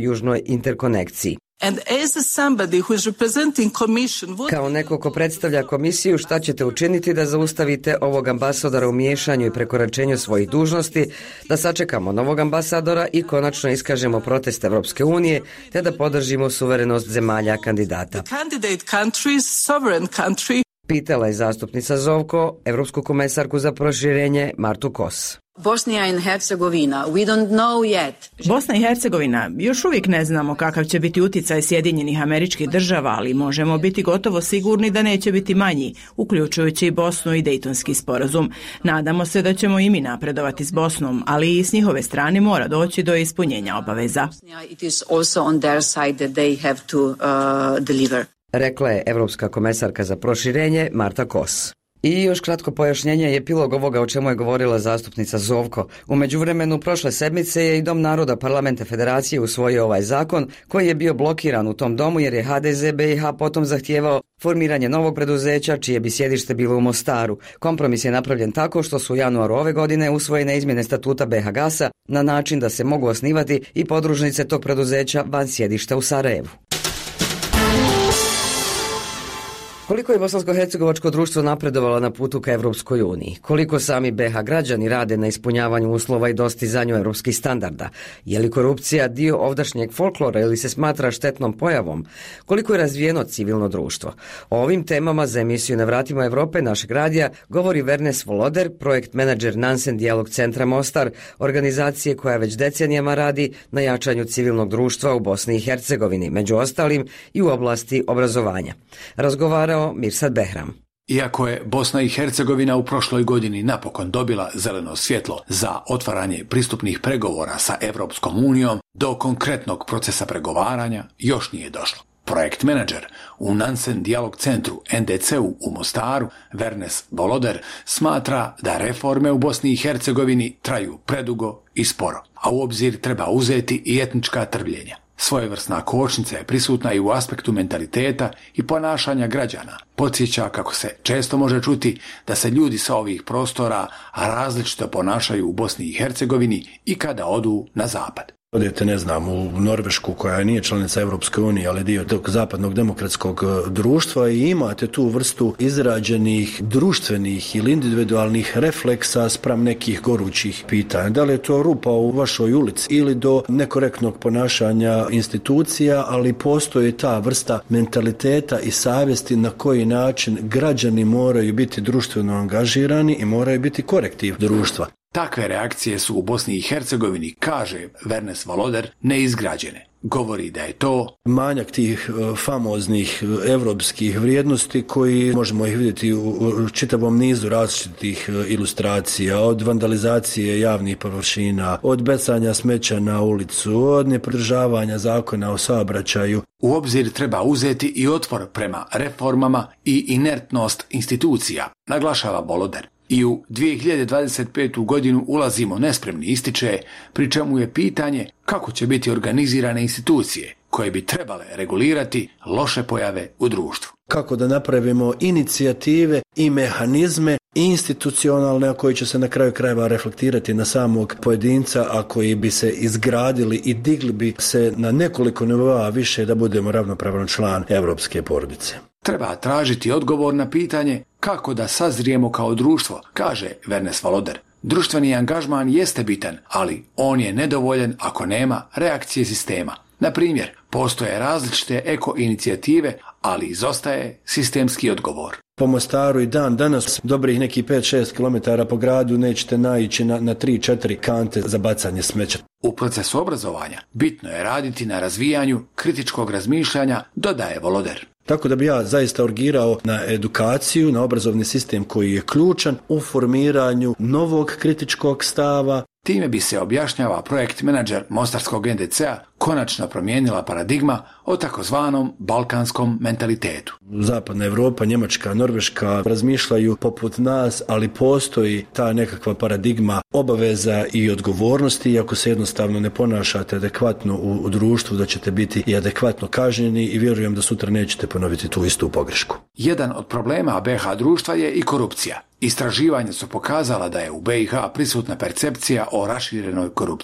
interkonekciji. And as somebody who is representing commission, what... Kao neko ko predstavlja komisiju, šta ćete učiniti da zaustavite ovog ambasadora u miješanju i prekoračenju svojih dužnosti, da sačekamo novog ambasadora i konačno iskažemo protest Evropske unije, te da podržimo suverenost zemalja kandidata. Candidate countries, sovereign country. Pitala je zastupnica Zovko, evropsku komesarku za proširenje Martu Kos. Bosnia and Herzegovina, we don't know yet. Bosna i Hercegovina, još uvijek ne znamo kakav će biti uticaj Sjedinjenih Američkih Država, ali možemo biti gotovo sigurni da neće biti manji, uključujući i Bosnu i Dejtonski sporazum. Nadamo se da ćemo i mi napredovati s Bosnom, ali i s njihove strane mora doći do ispunjenja obaveza. It is also on their side that they have to uh, deliver. Rekla je evropska komesarka za proširenje Marta Kos. I još kratko pojašnjenje i epilog ovoga o čemu je govorila zastupnica Zovko. U međuvremenu prošle sedmice je i Dom naroda Parlamenta Federacije usvojio ovaj zakon koji je bio blokiran u tom domu jer je ha de ze be i ha potom zahtijevao formiranje novog preduzeća čije bi sjedište bilo u Mostaru. Kompromis je napravljen tako što su u januaru ove godine usvojene izmjene statuta be ha gasa na način da se mogu osnivati i podružnice tog preduzeća van sjedišta u Sarajevu. Koliko je bosansko-hercegovačko društvo napredovalo na putu ka Evropskoj uniji? Koliko sami be ha građani rade na ispunjavanju uslova i dostizanju evropskih standarda? Je li korupcija dio ovdašnjeg folklora ili se smatra štetnom pojavom? Koliko je razvijeno civilno društvo? O ovim temama za emisiju Na vratima Evrope našeg radija govori Vernes Voloder, projekt menadžer Nansen Dijalog centra Mostar, organizacije koja već decenijama radi na jačanju civilnog društva u Bosni i Hercegovini, među ostalim i u oblasti obrazovanja. Razgovarao Mirsad Behram. Iako je Bosna i Hercegovina u prošloj godini napokon dobila zeleno svjetlo za otvaranje pristupnih pregovora sa Evropskom unijom, do konkretnog procesa pregovaranja još nije došlo. Projekt menadžer u Nansen Dijalog centru en de ce u u Mostaru, Vernes Voloder, smatra da reforme u Bosni i Hercegovini traju predugo i sporo, a u obzir treba uzeti i etnička trvljenja. Svojevrsna kočnica je prisutna i u aspektu mentaliteta i ponašanja građana. Podsjeća kako se često može čuti da se ljudi sa ovih prostora različito ponašaju u Bosni i Hercegovini i kada odu na zapad. Odete, ne znam, u Norvešku koja nije članica Evropske unije, ali dio tog zapadnog demokratskog društva i imate tu vrstu izrađenih društvenih ili individualnih refleksa spram nekih gorućih pitanja. Da li je to rupa u vašoj ulici ili do nekorektnog ponašanja institucija, ali postoji ta vrsta mentaliteta i savjesti na koji način građani moraju biti društveno angažirani i moraju biti korektiv društva. Takve reakcije su u Bosni i Hercegovini, kaže Vernes Voloder, neizgrađene. Govori da je to manjak tih famoznih evropskih vrijednosti koji možemo ih vidjeti u čitavom nizu različitih ilustracija, od vandalizacije javnih površina, od bacanja smeća na ulicu, od nepridržavanja zakona o saobraćaju. U obzir treba uzeti i otpor prema reformama i inertnost institucija, naglašava Voloder. I u dvije hiljade dvadeset petu godinu ulazimo nespremni, ističe, pri čemu je pitanje kako će biti organizirane institucije koje bi trebale regulirati loše pojave u društvu. Kako da napravimo inicijative i mehanizme institucionalne koji će se na kraju krajeva reflektirati na samog pojedinca, a koji bi se izgradili i digli bi se na nekoliko nivoa više da budemo ravnopravan član evropske porodice. Treba tražiti odgovor na pitanje kako da sazrijemo kao društvo, kaže Vernes Voloder. Društveni angažman jeste bitan, ali on je nedovoljan ako nema reakcije sistema. Na primjer, postoje različite eko-inicijative, ali izostaje sistemski odgovor. Po Mostaru i dan danas dobrih nekih pet šest kilometara po gradu nećete naići na, na tri četiri kante za bacanje smeća. U procesu obrazovanja bitno je raditi na razvijanju kritičkog razmišljanja, dodaje Voloder. Tako da bi ja zaista urgirao na edukaciju, na obrazovni sistem koji je ključan u formiranju novog kritičkog stava. Time bi se, objašnjava projekt menadžer Mostarskog en de ce-a, konačno promijenila paradigma o takozvanom balkanskom mentalitetu. Zapadna Evropa, Njemačka, Norveška razmišljaju poput nas, ali postoji ta nekakva paradigma obaveza i odgovornosti i ako se jednostavno ne ponašate adekvatno u, u društvu, da ćete biti i adekvatno kažnjeni i vjerujem da sutra nećete ponoviti tu istu pogrešku. Jedan od problema be ha društva je i korupcija. Istraživanja su pokazala da je u be i ha prisutna percepcija o raširenoj korupciji.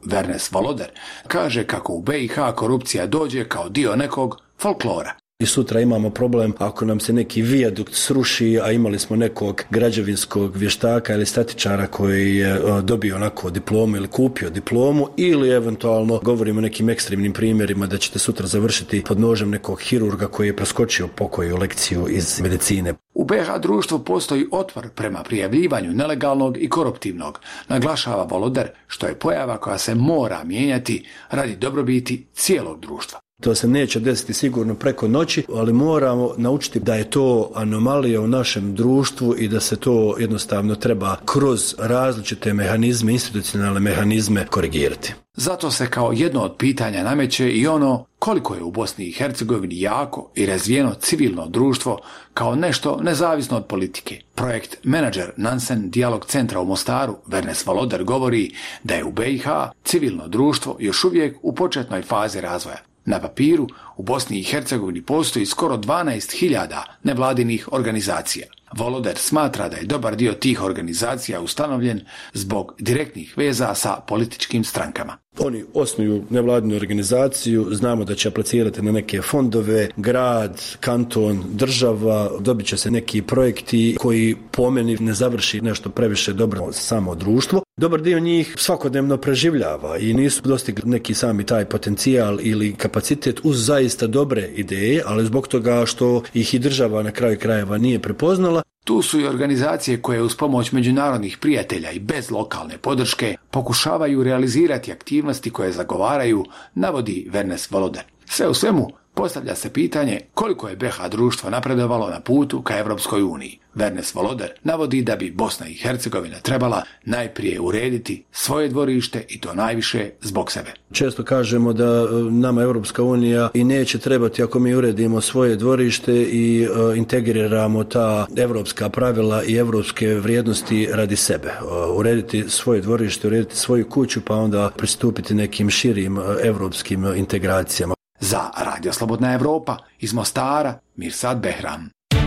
Vernes Voloder, kaže kako u B i H korupcija dođe kao dio nekog folklora. I sutra imamo problem ako nam se neki vijadukt sruši, a imali smo nekog građevinskog vještaka ili statičara koji je dobio onako diplomu ili kupio diplomu, ili eventualno govorimo o nekim ekstremnim primjerima da ćete sutra završiti pod nožem nekog hirurga koji je preskočio pokoju lekciju iz medicine. U B i H društvu postoji otpor prema prijavljivanju nelegalnog i koruptivnog, naglašava Voloder, što je pojava koja se mora mijenjati radi dobrobiti cijelog društva. To se neće desiti sigurno preko noći, ali moramo naučiti da je to anomalija u našem društvu i da se to jednostavno treba kroz različite mehanizme, institucionalne mehanizme korigirati. Zato se kao jedno od pitanja nameće i ono koliko je u Bosni i Hercegovini jako i razvijeno civilno društvo kao nešto nezavisno od politike. Projekt menadžer Nansen Dijalog centra u Mostaru, Vernes Voloder, govori da je u B i H civilno društvo još uvijek u početnoj fazi razvoja. Na papiru u Bosni i Hercegovini postoji skoro dvanaest hiljada nevladinih organizacija. Voloder smatra da je dobar dio tih organizacija ustanovljen zbog direktnih veza sa političkim strankama. Oni osnuju nevladinu organizaciju, znamo da će aplicirati na neke fondove, grad, kanton, država, dobit će se neki projekti koji po meni ne završi nešto previše dobro samo društvo. Dobar dio njih svakodnevno preživljava i nisu dostigli neki sami taj potencijal ili kapacitet uz zaista dobre ideje, ali zbog toga što ih i država na kraju krajeva nije prepoznala. Tu su i organizacije koje uz pomoć međunarodnih prijatelja i bez lokalne podrške pokušavaju realizirati aktivnosti koje zagovaraju, navodi Vernes Voloder. Sve u svemu, postavlja se pitanje koliko je B i H društvo napredovalo na putu ka Evropskoj uniji. Vernes Voloder navodi da bi Bosna i Hercegovina trebala najprije urediti svoje dvorište i to najviše zbog sebe. Često kažemo da nama Evropska unija i neće trebati ako mi uredimo svoje dvorište i uh, integriramo ta evropska pravila i evropske vrijednosti radi sebe. Uh, urediti svoje dvorište, urediti svoju kuću pa onda pristupiti nekim širim uh, evropskim integracijama. Za Radio Slobodna Evropa iz Mostara, Mirsad Behram.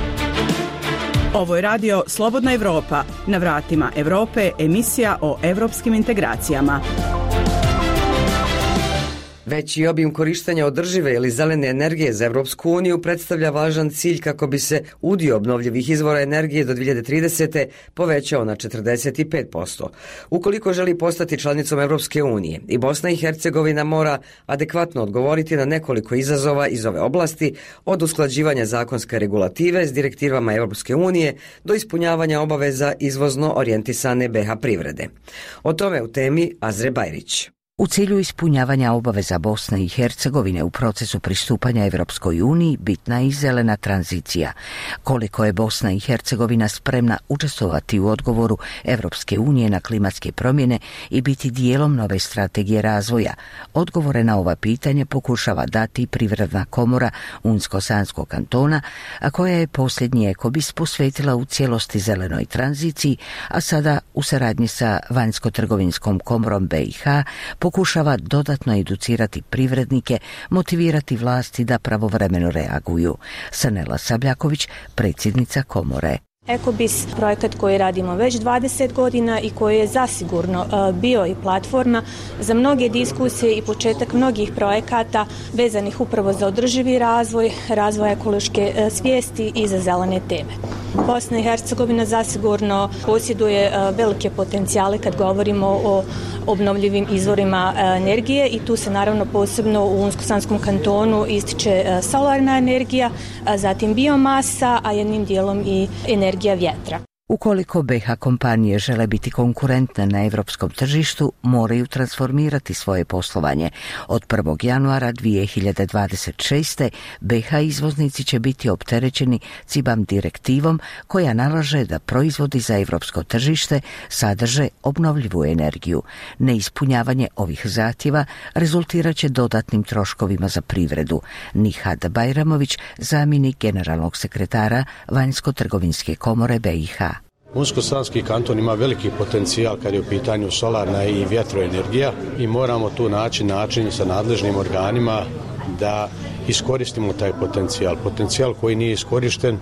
Ovo je radio Slobodna Evropa, na vratima Evrope, emisija o evropskim integracijama. Veći obim korištenja održive ili zelene energije za Evropsku uniju predstavlja važan cilj kako bi se udio obnovljivih izvora energije do dvije hiljade tridesete. povećao na četrdeset pet posto. Ukoliko želi postati članicom Evropske unije, i Bosna i Hercegovina mora adekvatno odgovoriti na nekoliko izazova iz ove oblasti, od usklađivanja zakonske regulative s direktivama Evropske unije do ispunjavanja obaveza izvozno orijentisane B i H privrede. O tome u temi Azre Bajrić. U cilju ispunjavanja obaveza Bosne i Hercegovine u procesu pristupanja Evropskoj uniji bitna je i zelena tranzicija. Koliko je Bosna i Hercegovina spremna učestvovati u odgovoru Evropske unije na klimatske promjene i biti dijelom nove strategije razvoja? Odgovore na ova pitanja pokušava dati Privredna komora Unsko-Sanskog kantona, a koja je posljednji ekobis posvetila u cijelosti zelenoj tranziciji, a sada u saradnji sa Vanjsko-trgovinskom komorom B i H pokušava dodatno educirati privrednike, motivirati vlasti da pravovremeno reaguju. Sanela Sabljaković, predsjednica komore. Ekobis, projekat koji radimo već dvadeset godina i koji je zasigurno bio i platforma za mnoge diskusije i početak mnogih projekata vezanih upravo za održivi razvoj, razvoj ekološke svijesti i za zelene teme. Bosna i Hercegovina zasigurno posjeduje velike potencijale kad govorimo o obnovljivim izvorima energije i tu se naravno posebno u Unsko-Sanskom kantonu ističe solarna energija, zatim biomasa, a jednim dijelom i energija vjetra. Ukoliko B i H kompanije žele biti konkurentne na evropskom tržištu, moraju transformirati svoje poslovanje. Od prvog januara dvije hiljade dvadeset šeste. B i H izvoznici će biti opterećeni C I B A M direktivom koja nalaže da proizvodi za evropsko tržište sadrže obnovljivu energiju. Neispunjavanje ovih zahtjeva rezultirat će dodatnim troškovima za privredu. Nihad Bajramović, zamjenik generalnog sekretara Vanjsko-trgovinske komore B i H. Unsko-Sanski kanton ima veliki potencijal kad je u pitanju solarna i vjetroenergija i moramo tu naći način sa nadležnim organima da iskoristimo taj potencijal. Potencijal koji nije iskorišten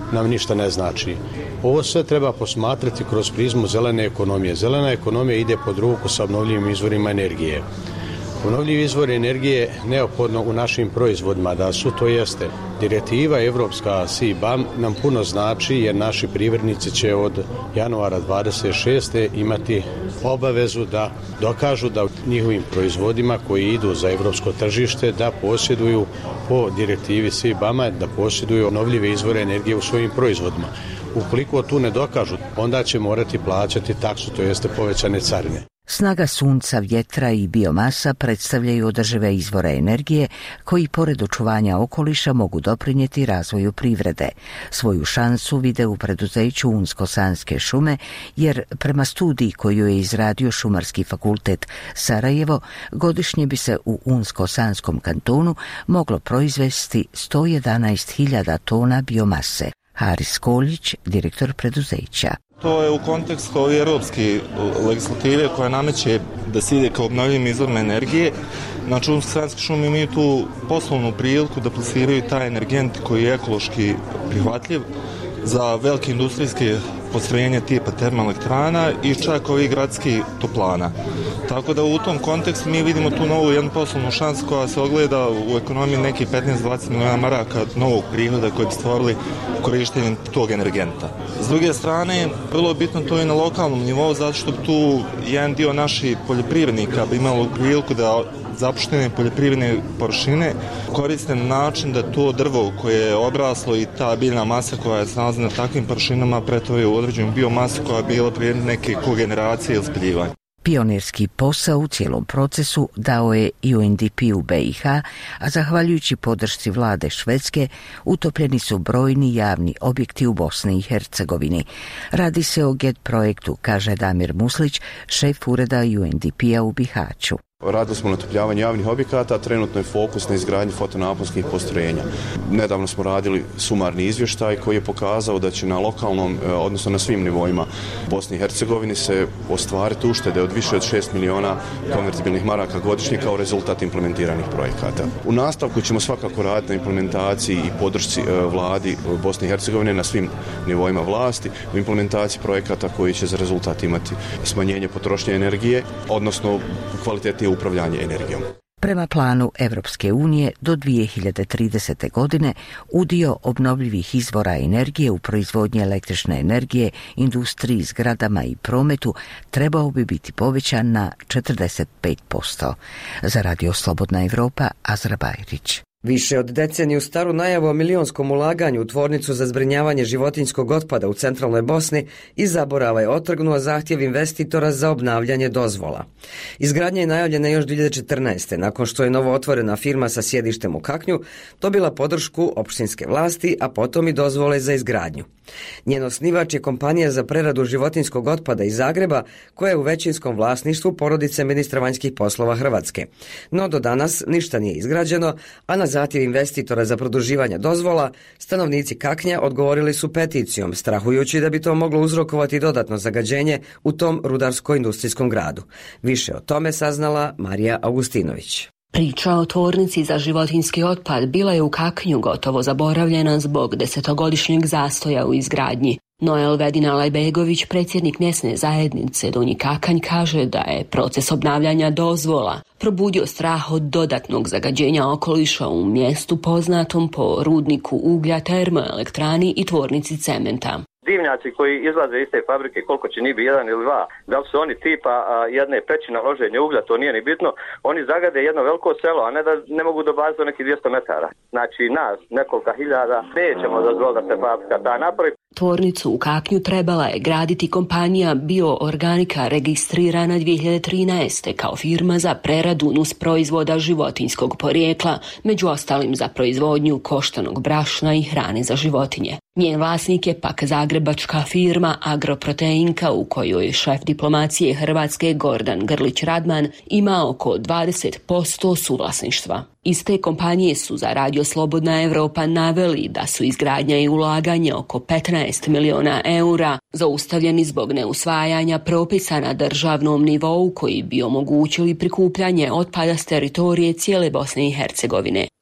nam ništa ne znači. Ovo sve treba posmatrati kroz prizmu zelene ekonomije. Zelena ekonomija ide pod ruku sa obnovljivim izvorima energije. Obnovljivi izvori energije neophodno u našim proizvodima da su, to jeste direktiva evropska S I B A M nam puno znači jer naši privrednici će od januara dvadeset šeste imati obavezu da dokažu da njihovim proizvodima koji idu za evropsko tržište da posjeduju po direktivi S I B A M-a da posjeduju obnovljive izvore energije u svojim proizvodima. Ukoliko tu ne dokažu, onda će morati plaćati taksu, to jeste povećane carine. Snaga sunca, vjetra i biomasa predstavljaju održive izvore energije koji pored očuvanja okoliša mogu doprinijeti razvoju privrede. Svoju šansu vide u preduzeću Unsko-Sanske šume jer prema studiji koju je izradio Šumarski fakultet Sarajevo godišnje bi se u Unsko-Sanskom kantonu moglo proizvesti sto jedanaest hiljada tona biomase. Haris Koljić, direktor preduzeća. To je u kontekstu ove europske legislative koja nameće da se ide kao obnovljivim izvorima energije. Znači, Unsko-Sanske šume imaju tu poslovnu priliku da plasiraju taj energent koji je ekološki prihvatljiv za velike industrijske postrojenja tipa termoelektrana i čak ovih gradskih toplana. Tako da u tom kontekstu mi vidimo tu novu jednu poslovnu šansu koja se ogleda u ekonomiji nekih petnaest do dvadeset milijuna maraka novog prihoda koji bi stvorili korištenjem tog energenta. S druge strane, vrlo je bitno to i na lokalnom nivou, zato što tu jedan dio naših poljoprivrednika bi imalo priliku da zapuštene poljoprivredne površine koriste na način da to drvo koje je obraslo i ta biljna masa koja se nalazi na takvim površinama pretvori u određenu biomasu koja je bila prije neke kogeneracije ili spaljivanja. Pionirski posao u cijelom procesu dao je i U N D P u B i H, a zahvaljujući podršci vlade Švedske utopljeni su brojni javni objekti u Bosni i Hercegovini. Radi se o G E T projektu, kaže Damir Muslić, šef ureda U N D P-a u Bihaću. Radili smo na otopljavanju javnih objekata, trenutno je fokus na izgradnji fotonaponskih postrojenja. Nedavno smo radili sumarni izvještaj koji je pokazao da će na lokalnom, odnosno na svim nivoima Bosni i Hercegovini se ostvariti uštede od više od šest miliona konvertibilnih maraka godišnje kao rezultat implementiranih projekata. U nastavku ćemo svakako raditi na implementaciji i podršci vladi Bosne i Hercegovine na svim nivoima vlasti, u implementaciji projekata koji će za rezultat imati smanjenje potrošnje energije, odnosno kvalitetnije upravljanje energijom. Prema planu Evropske unije do dvije hiljade tridesete. godine udio obnovljivih izvora energije u proizvodnji električne energije, industriji, zgradama i prometu trebao bi biti povećan na četrdeset pet posto. Za Radio Slobodna Evropa, Azra Bajrić. Više od deceniju staru najavu o milionskom ulaganju u tvornicu za zbrinjavanje životinjskog otpada u centralnoj Bosni i zaborava je otrgnuo zahtjev investitora za obnavljanje dozvola. Izgradnja je najavljena još dvije hiljade četrnaeste. nakon što je novo otvorena firma sa sjedištem u Kaknju dobila podršku opštinske vlasti, a potom i dozvole za izgradnju. Njen osnivač je kompanija za preradu životinjskog otpada iz Zagreba, koja je u većinskom vlasništvu porodice ministra vanjskih poslova Hrvatske. No do danas ništa nije izgrađeno, a na zahtjev investitora za produživanje dozvola stanovnici Kaknja odgovorili su peticijom, strahujući da bi to moglo uzrokovati dodatno zagađenje u tom rudarsko-industrijskom gradu. Više o tome saznala Marija Augustinović. Priča o tvornici za životinjski otpad bila je u Kaknju gotovo zaboravljena zbog desetogodišnjeg zastoja u izgradnji. No Elvedin Alajbegović, predsjednik mjesne zajednice Donji Kakanj, kaže da je proces obnavljanja dozvola probudio strah od dodatnog zagađenja okoliša u mjestu poznatom po rudniku uglja, termoelektrani i tvornici cementa. Dimnjaci koji izlaze iz te fabrike, koliko će njih biti, jedan ili dva, da li su oni tipa a, jedne peći na loženje uglja, to nije ni bitno, oni zagade jedno veliko selo, a ne da ne mogu dobaziti do nekih dvjesto metara. Znači nas, nekoliko hiljada, nećemo dozvoliti da se fabrika ta napravi. Tvornicu u Kaknju trebala je graditi kompanija Bioorganika registrirana dvije hiljade trinaeste. kao firma za preradu nus proizvoda životinjskog porijekla, među ostalim za proizvodnju koštanog brašna i hrane za životinje. Njen vlasnik je pak zagrebačka firma Agroproteinka, u kojoj je šef diplomacije Hrvatske Gordan Grlić Radman ima oko dvadeset posto suvlasništva. Iz te kompanije su za Radio Slobodna Evropa naveli da su izgradnja i ulaganje oko petnaest miliona eura zaustavljeni zbog neusvajanja propisa na državnom nivou koji bi omogućili prikupljanje otpada s teritorije cijele Bosne i Hercegovine.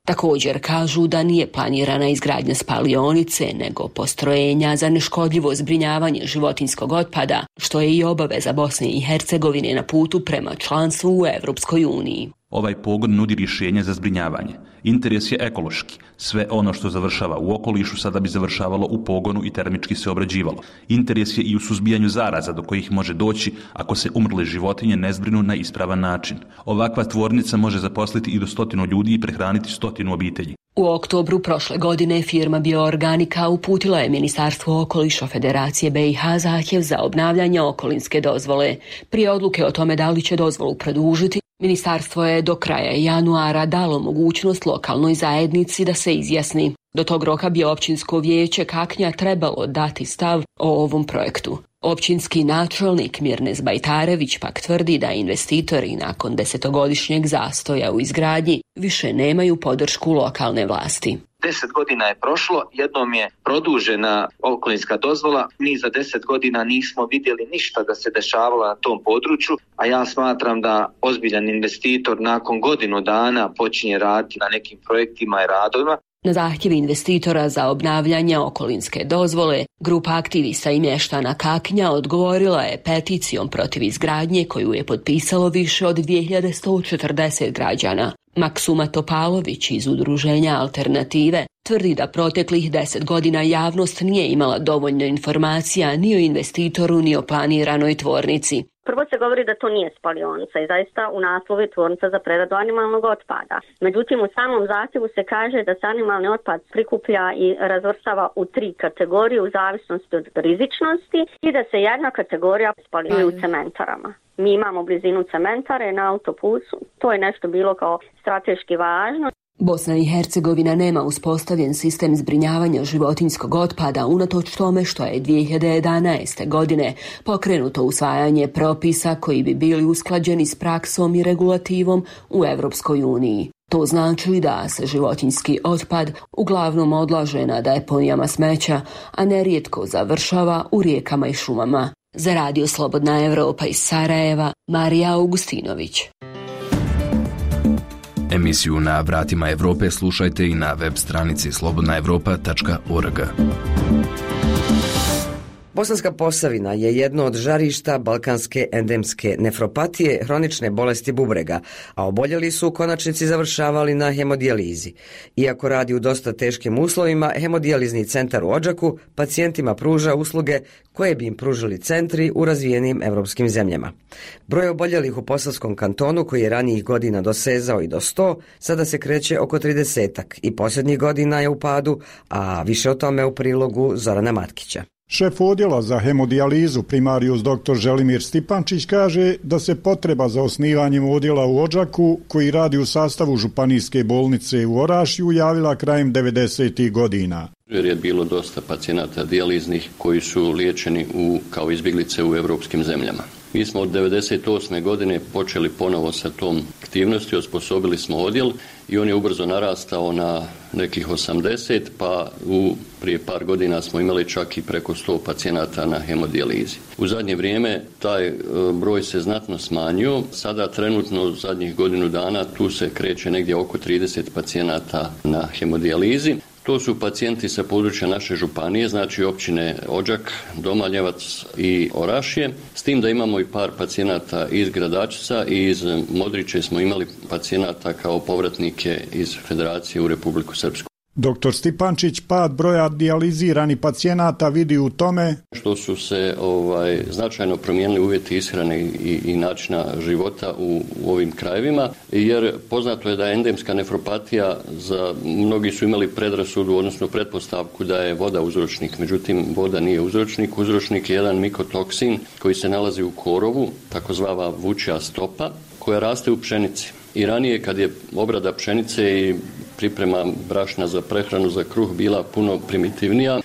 Također kažu da nije planirana izgradnja spalionice, nego postrojenja za neškodljivo zbrinjavanje životinjskog otpada, što je i obaveza Bosne i Hercegovine na putu prema članstvu u Evropskoj uniji. Ovaj pogon nudi rješenje za zbrinjavanje. Interes je ekološki. Sve ono što završava u okolišu sada bi završavalo u pogonu i termički se obrađivalo. Interes je i u suzbijanju zaraza do kojih može doći ako se umrle životinje ne zbrinu na ispravan način. Ovakva tvornica može zaposliti i do stotinu ljudi i prehraniti stotinu obitelji. U oktobru prošle godine firma Bioorganika uputila je Ministarstvo okoliša Federacije B i H zahtjev za obnavljanje okolinske dozvole. Prije odluke o tome da li će dozvolu produžiti, Ministarstvo je do kraja januara dalo mogućnost lokalnoj zajednici da se izjasni. Do tog roka bi općinsko vijeće Kaknja trebalo dati stav o ovom projektu. Općinski načelnik Mirnez Bajtarević pak tvrdi da investitori nakon desetogodišnjeg zastoja u izgradnji više nemaju podršku lokalne vlasti. Deset godina je prošlo, jednom je produžena okolinska dozvola, mi za deset godina nismo vidjeli ništa da se dešavalo na tom području, a ja smatram da ozbiljan investitor nakon godinu dana počinje raditi na nekim projektima i radovima. Na zahtjev investitora za obnavljanje okolinske dozvole, grupa aktivista i mještana Kaknja odgovorila je peticijom protiv izgradnje koju je potpisalo više od dvije hiljade sto četrdeset građana. Maksuma Topalović iz udruženja Alternative tvrdi da proteklih deset godina javnost nije imala dovoljno informacija ni o investitoru ni o planiranoj tvornici. Prvo se govori da to nije spalionica i zaista u naslovu je tvornica za preradu animalnog otpada. Međutim, u samom zahtjevu se kaže da se animalni otpad prikuplja i razvrstava u tri kategorije u zavisnosti od rizičnosti i da se jedna kategorija spaljuje u cementarama. Mi imamo blizinu cementare na autopusu, to je nešto bilo kao strateški važno. Bosna i Hercegovina nema uspostavljen sistem zbrinjavanja životinjskog otpada unatoč tome što je dvije hiljade jedanaeste. godine pokrenuto usvajanje propisa koji bi bili usklađeni s praksom i regulativom u Evropskoj uniji. To znači da se životinjski otpad uglavnom odlaže na deponijama smeća, a nerijetko završava u rijekama i šumama. Za Radio Slobodna Evropa iz Sarajeva, Marija Augustinović. Emisiju Na vratima Evrope slušajte i na web stranici slobodna evropa tačka org. Bosanska Posavina je jedno od žarišta balkanske endemske nefropatije, hronične bolesti bubrega, a oboljeli su u konačnici završavali na hemodijalizi. Iako radi u dosta teškim uslovima, hemodijalizni centar u Odžaku pacijentima pruža usluge koje bi im pružili centri u razvijenim evropskim zemljama. Broj oboljelih u Posavskom kantonu, koji je ranijih godina dosezao i do sto, sada se kreće oko tridesetak i posljednjih godina je u padu, a više o tome u prilogu Zorana Matkića. Šef odjela za hemodijalizu primarijus doktor Želimir Stipančić kaže da se potreba za osnivanjem odjela u Odžaku, koji radi u sastavu županijske bolnice u Orašju, javila krajem devedesetih godina. Jer je bilo dosta pacijenata dijaliznih koji su liječeni u, kao izbjeglice u evropskim zemljama. Mi smo od devedeset osme. godine počeli ponovo sa tom aktivnosti, osposobili smo odjel i on je ubrzo narastao na nekih osamdeset, pa u prije par godina smo imali čak i preko sto pacijenata na hemodijalizi. U zadnje vrijeme taj broj se znatno smanjio, sada trenutno zadnjih godinu dana tu se kreće negdje oko trideset pacijenata na hemodijalizi. To su pacijenti sa područja naše županije, znači općine Odžak, Domaljevac i Orašje, s tim da imamo i par pacijenata iz Gradačca i iz Modriče smo imali pacijenata kao povratnike iz Federacije u Republiku Srpsku. Doktor Stipančić pad broja dijaliziranih pacijenata vidi u tome što su se ovaj, značajno promijenili uvjeti ishrane i, i načina života u, u ovim krajevima, jer poznato je da je endemska nefropatija, za mnogi su imali predrasudu, odnosno pretpostavku da je voda uzročnik, međutim voda nije uzročnik, uzročnik je jedan mikotoksin koji se nalazi u korovu, takozvana vučja stopa, koja raste u pšenici. I ranije kad je obrada pšenice i priprema brašna za prehranu za kruh bila puno primitivnija,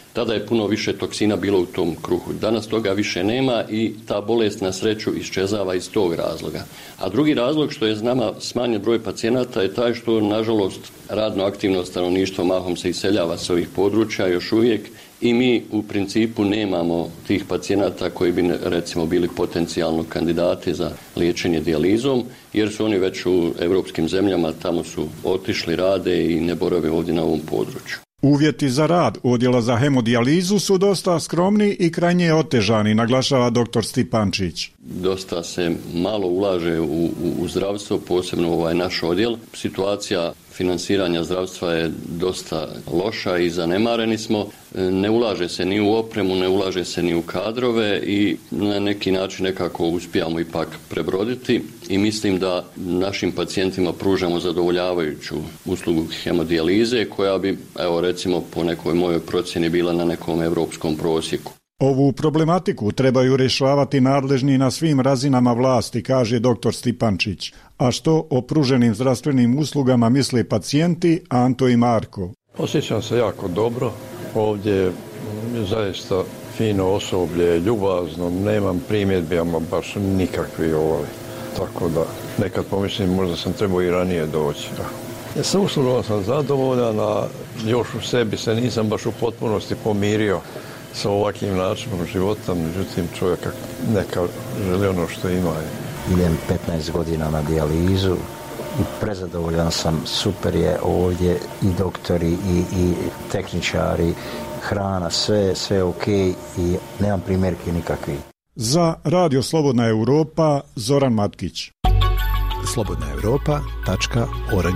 tada je puno više toksina bilo u tom kruhu. Danas toga više nema i ta bolest na sreću iščezava iz tog razloga. A drugi razlog što je s nama smanjen broj pacijenata je taj što, nažalost, radno aktivno stanovništvo mahom se iseljava s ovih područja još uvijek i mi u principu nemamo tih pacijenata koji bi, recimo, bili potencijalno kandidati za liječenje dijalizom, jer su oni već u europskim zemljama, tamo su otišli, rade i ne borave ovdje na ovom području. Uvjeti za rad odjela za hemodijalizu su dosta skromni i krajnje otežani, naglašava doktor Stipančić. Dosta se malo ulaže u, u, u zdravstvo, posebno ovaj naš odjel. Situacija finansiranja zdravstva je dosta loša i zanemareni smo. Ne ulaže se ni u opremu, ne ulaže se ni u kadrove i na neki način nekako uspijamo ipak prebroditi i mislim da našim pacijentima pružamo zadovoljavajuću uslugu hemodijalize koja bi, evo recimo po nekoj mojoj procjeni, bila na nekom europskom prosjeku. Ovu problematiku trebaju rješavati nadležni na svim razinama vlasti, kaže doktor Stipančić. A što o pruženim zdravstvenim uslugama misle pacijenti Anto i Marko? Osjećam se jako dobro. Ovdje je zaista fino osoblje, ljubazno, nemam primjedbi, ama baš nikakvi ovaj. Tako da nekad pomislim možda sam trebao i ranije doći. Ja sa uslugom sam zadovoljan, a još u sebi se nisam baš u potpunosti pomirio sa ovakvim načinom života, međutim čovjek neka želi ono što ima. Idem petnaest godina na dijalizu i prezadovoljan sam, super je ovdje i doktori i, i tehničari, hrana, sve, sve ok i nemam primjerke nikakvi. Za Radio Slobodna Europa, Zoran Matkić. slobodna europa tačka org.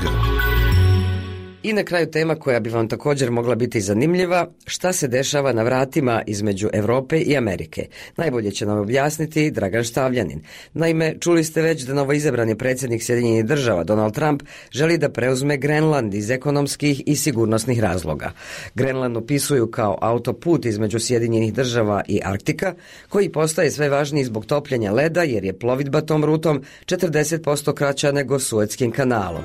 I na kraju tema koja bi vam također mogla biti zanimljiva, šta se dešava na vratima između Europe i Amerike. Najbolje će nam objasniti Dragan Štavljanin. Naime, čuli ste već da novoizabrani predsjednik Sjedinjenih država Donald Trump želi da preuzme Grenland iz ekonomskih i sigurnosnih razloga. Grenland opisuju kao autoput između Sjedinjenih država i Arktika, koji postaje sve važniji zbog topljenja leda jer je plovidba tom rutom četrdeset posto kraća nego Suetskim kanalom.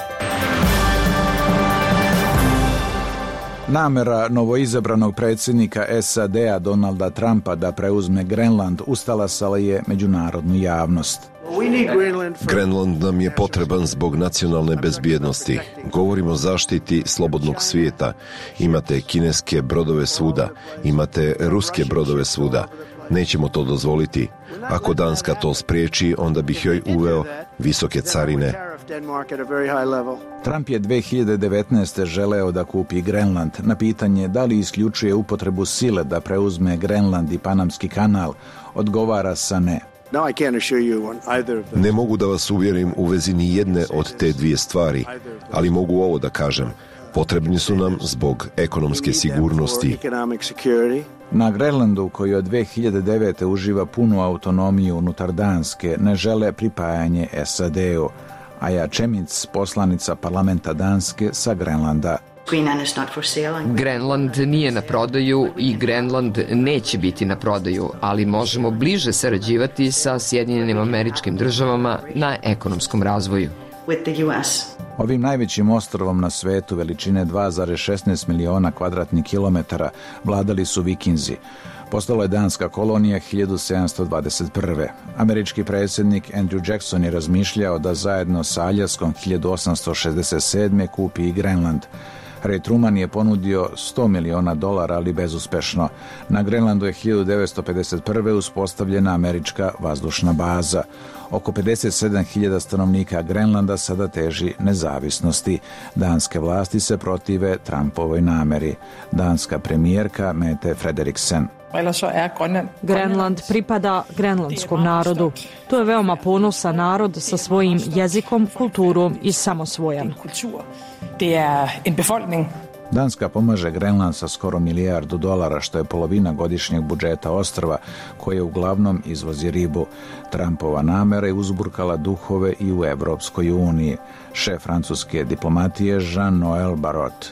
Namera novoizabranog predsjednika S A D-a Donalda Trumpa da preuzme Grenland ustalasala je međunarodnu javnost. Grenland nam je potreban zbog nacionalne bezbjednosti. Govorimo o zaštiti slobodnog svijeta. Imate kineske brodove svuda, imate ruske brodove svuda. Nećemo to dozvoliti. Ako Danska to spriječi, onda bih joj uveo visoke carine. Trump je dve hiljade devetnaeste. želeo da kupi Grenland. Na pitanje da li isključuje upotrebu sile da preuzme Grenland i Panamski kanal, odgovara sa ne. Ne mogu da vas uvjerim u vezi ni jedne od te dvije stvari, ali mogu ovo da kažem. Potrebni su nam zbog ekonomske sigurnosti. Na Grenlandu, koji od dve hiljade devete. uživa punu autonomiju unutar Danske, ne žele pripajanje S A D-u. Aja Čemic, poslanica parlamenta Danske sa Grenlanda. Grenland nije na prodaju i Grenland neće biti na prodaju, ali možemo bliže sarađivati sa Sjedinjenim Američkim Državama na ekonomskom razvoju. Ovim najvećim ostrvom na svetu veličine dva zarez šesnaest miliona kvadratnih kilometara vladali su Vikinzi. Postala je danska kolonija hiljadu sedamsto dvadeset prve. Američki predsjednik Andrew Jackson je razmišljao da zajedno sa Aljaskom hiljadu osamsto šezdeset sedme. kupi i Grenland. Ray Truman je ponudio sto miliona dolara, ali bezuspešno. Na Grenlandu je hiljadu devetsto pedeset prve. uspostavljena američka vazdušna baza. Oko pedeset sedam hiljada stanovnika Grenlanda sada teži nezavisnosti. Danske vlasti se protive Trumpovoj nameri. Danska premijerka Mette Frederiksen. Grenland pripada grenlandskom narodu. To je veoma ponosan narod sa svojim jezikom, kulturom i samosvojan. Danska pomaže Grenland sa skoro milijardu dolara, što je polovina godišnjeg budžeta ostrva, koje uglavnom izvozi ribu. Trumpova namera je uzburkala duhove i u Evropskoj uniji. Šef francuske diplomatije Jean-Noël Barrot.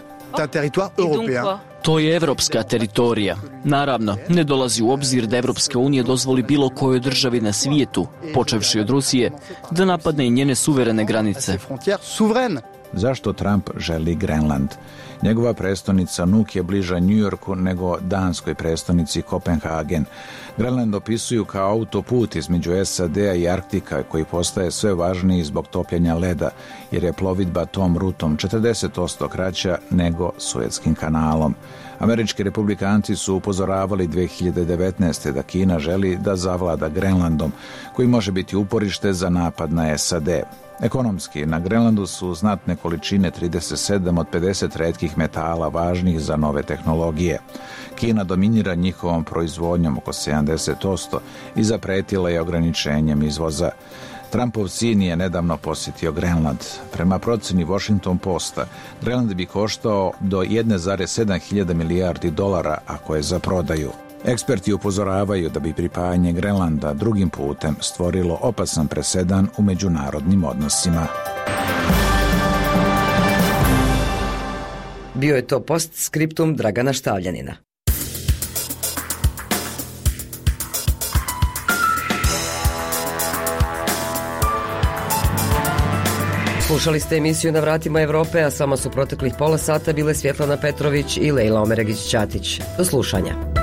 To je evropska teritorija. Naravno, ne dolazi u obzir da Evropska unija dozvoli bilo kojoj državi na svijetu, počevši od Rusije, da napadne i njene suverene granice. Zašto Trump želi Grenland? Njegova prestonica Nuuk je bliža New Yorku nego danskoj prestonici Kopenhagen. Grenland opisuju kao autoput između S A D-a i Arktika koji postaje sve važniji zbog topljenja leda, jer je plovidba tom rutom četrdeset posto kraća nego Suetskim kanalom. Američki republikanci su upozoravali dve hiljade devetnaeste. da Kina želi da zavlada Grenlandom, koji može biti uporište za napad na S A D. Ekonomski, na Grenlandu su znatne količine trideset sedam od pedeset retkih metala važnih za nove tehnologije. Kina dominira njihovom proizvodnjom oko sedamdeset posto i zapretila je ograničenjem izvoza. Trumpov sin je nedavno posjetio Grenland. Prema proceni Washington Posta, Grenland bi koštao do jedan zarez sedam hiljada milijardi dolara ako je za prodaju. Eksperti upozoravaju da bi pripajanje Grenlanda drugim putem stvorilo opasan presedan u međunarodnim odnosima. Bio je to postskriptum Dragana Štavljanina. Slušali ste emisiju Na vratima Evrope, a s vama su proteklih pola sata bile Svjetlana Petrović i Lejla Omeregić-Ćatić. Do slušanja.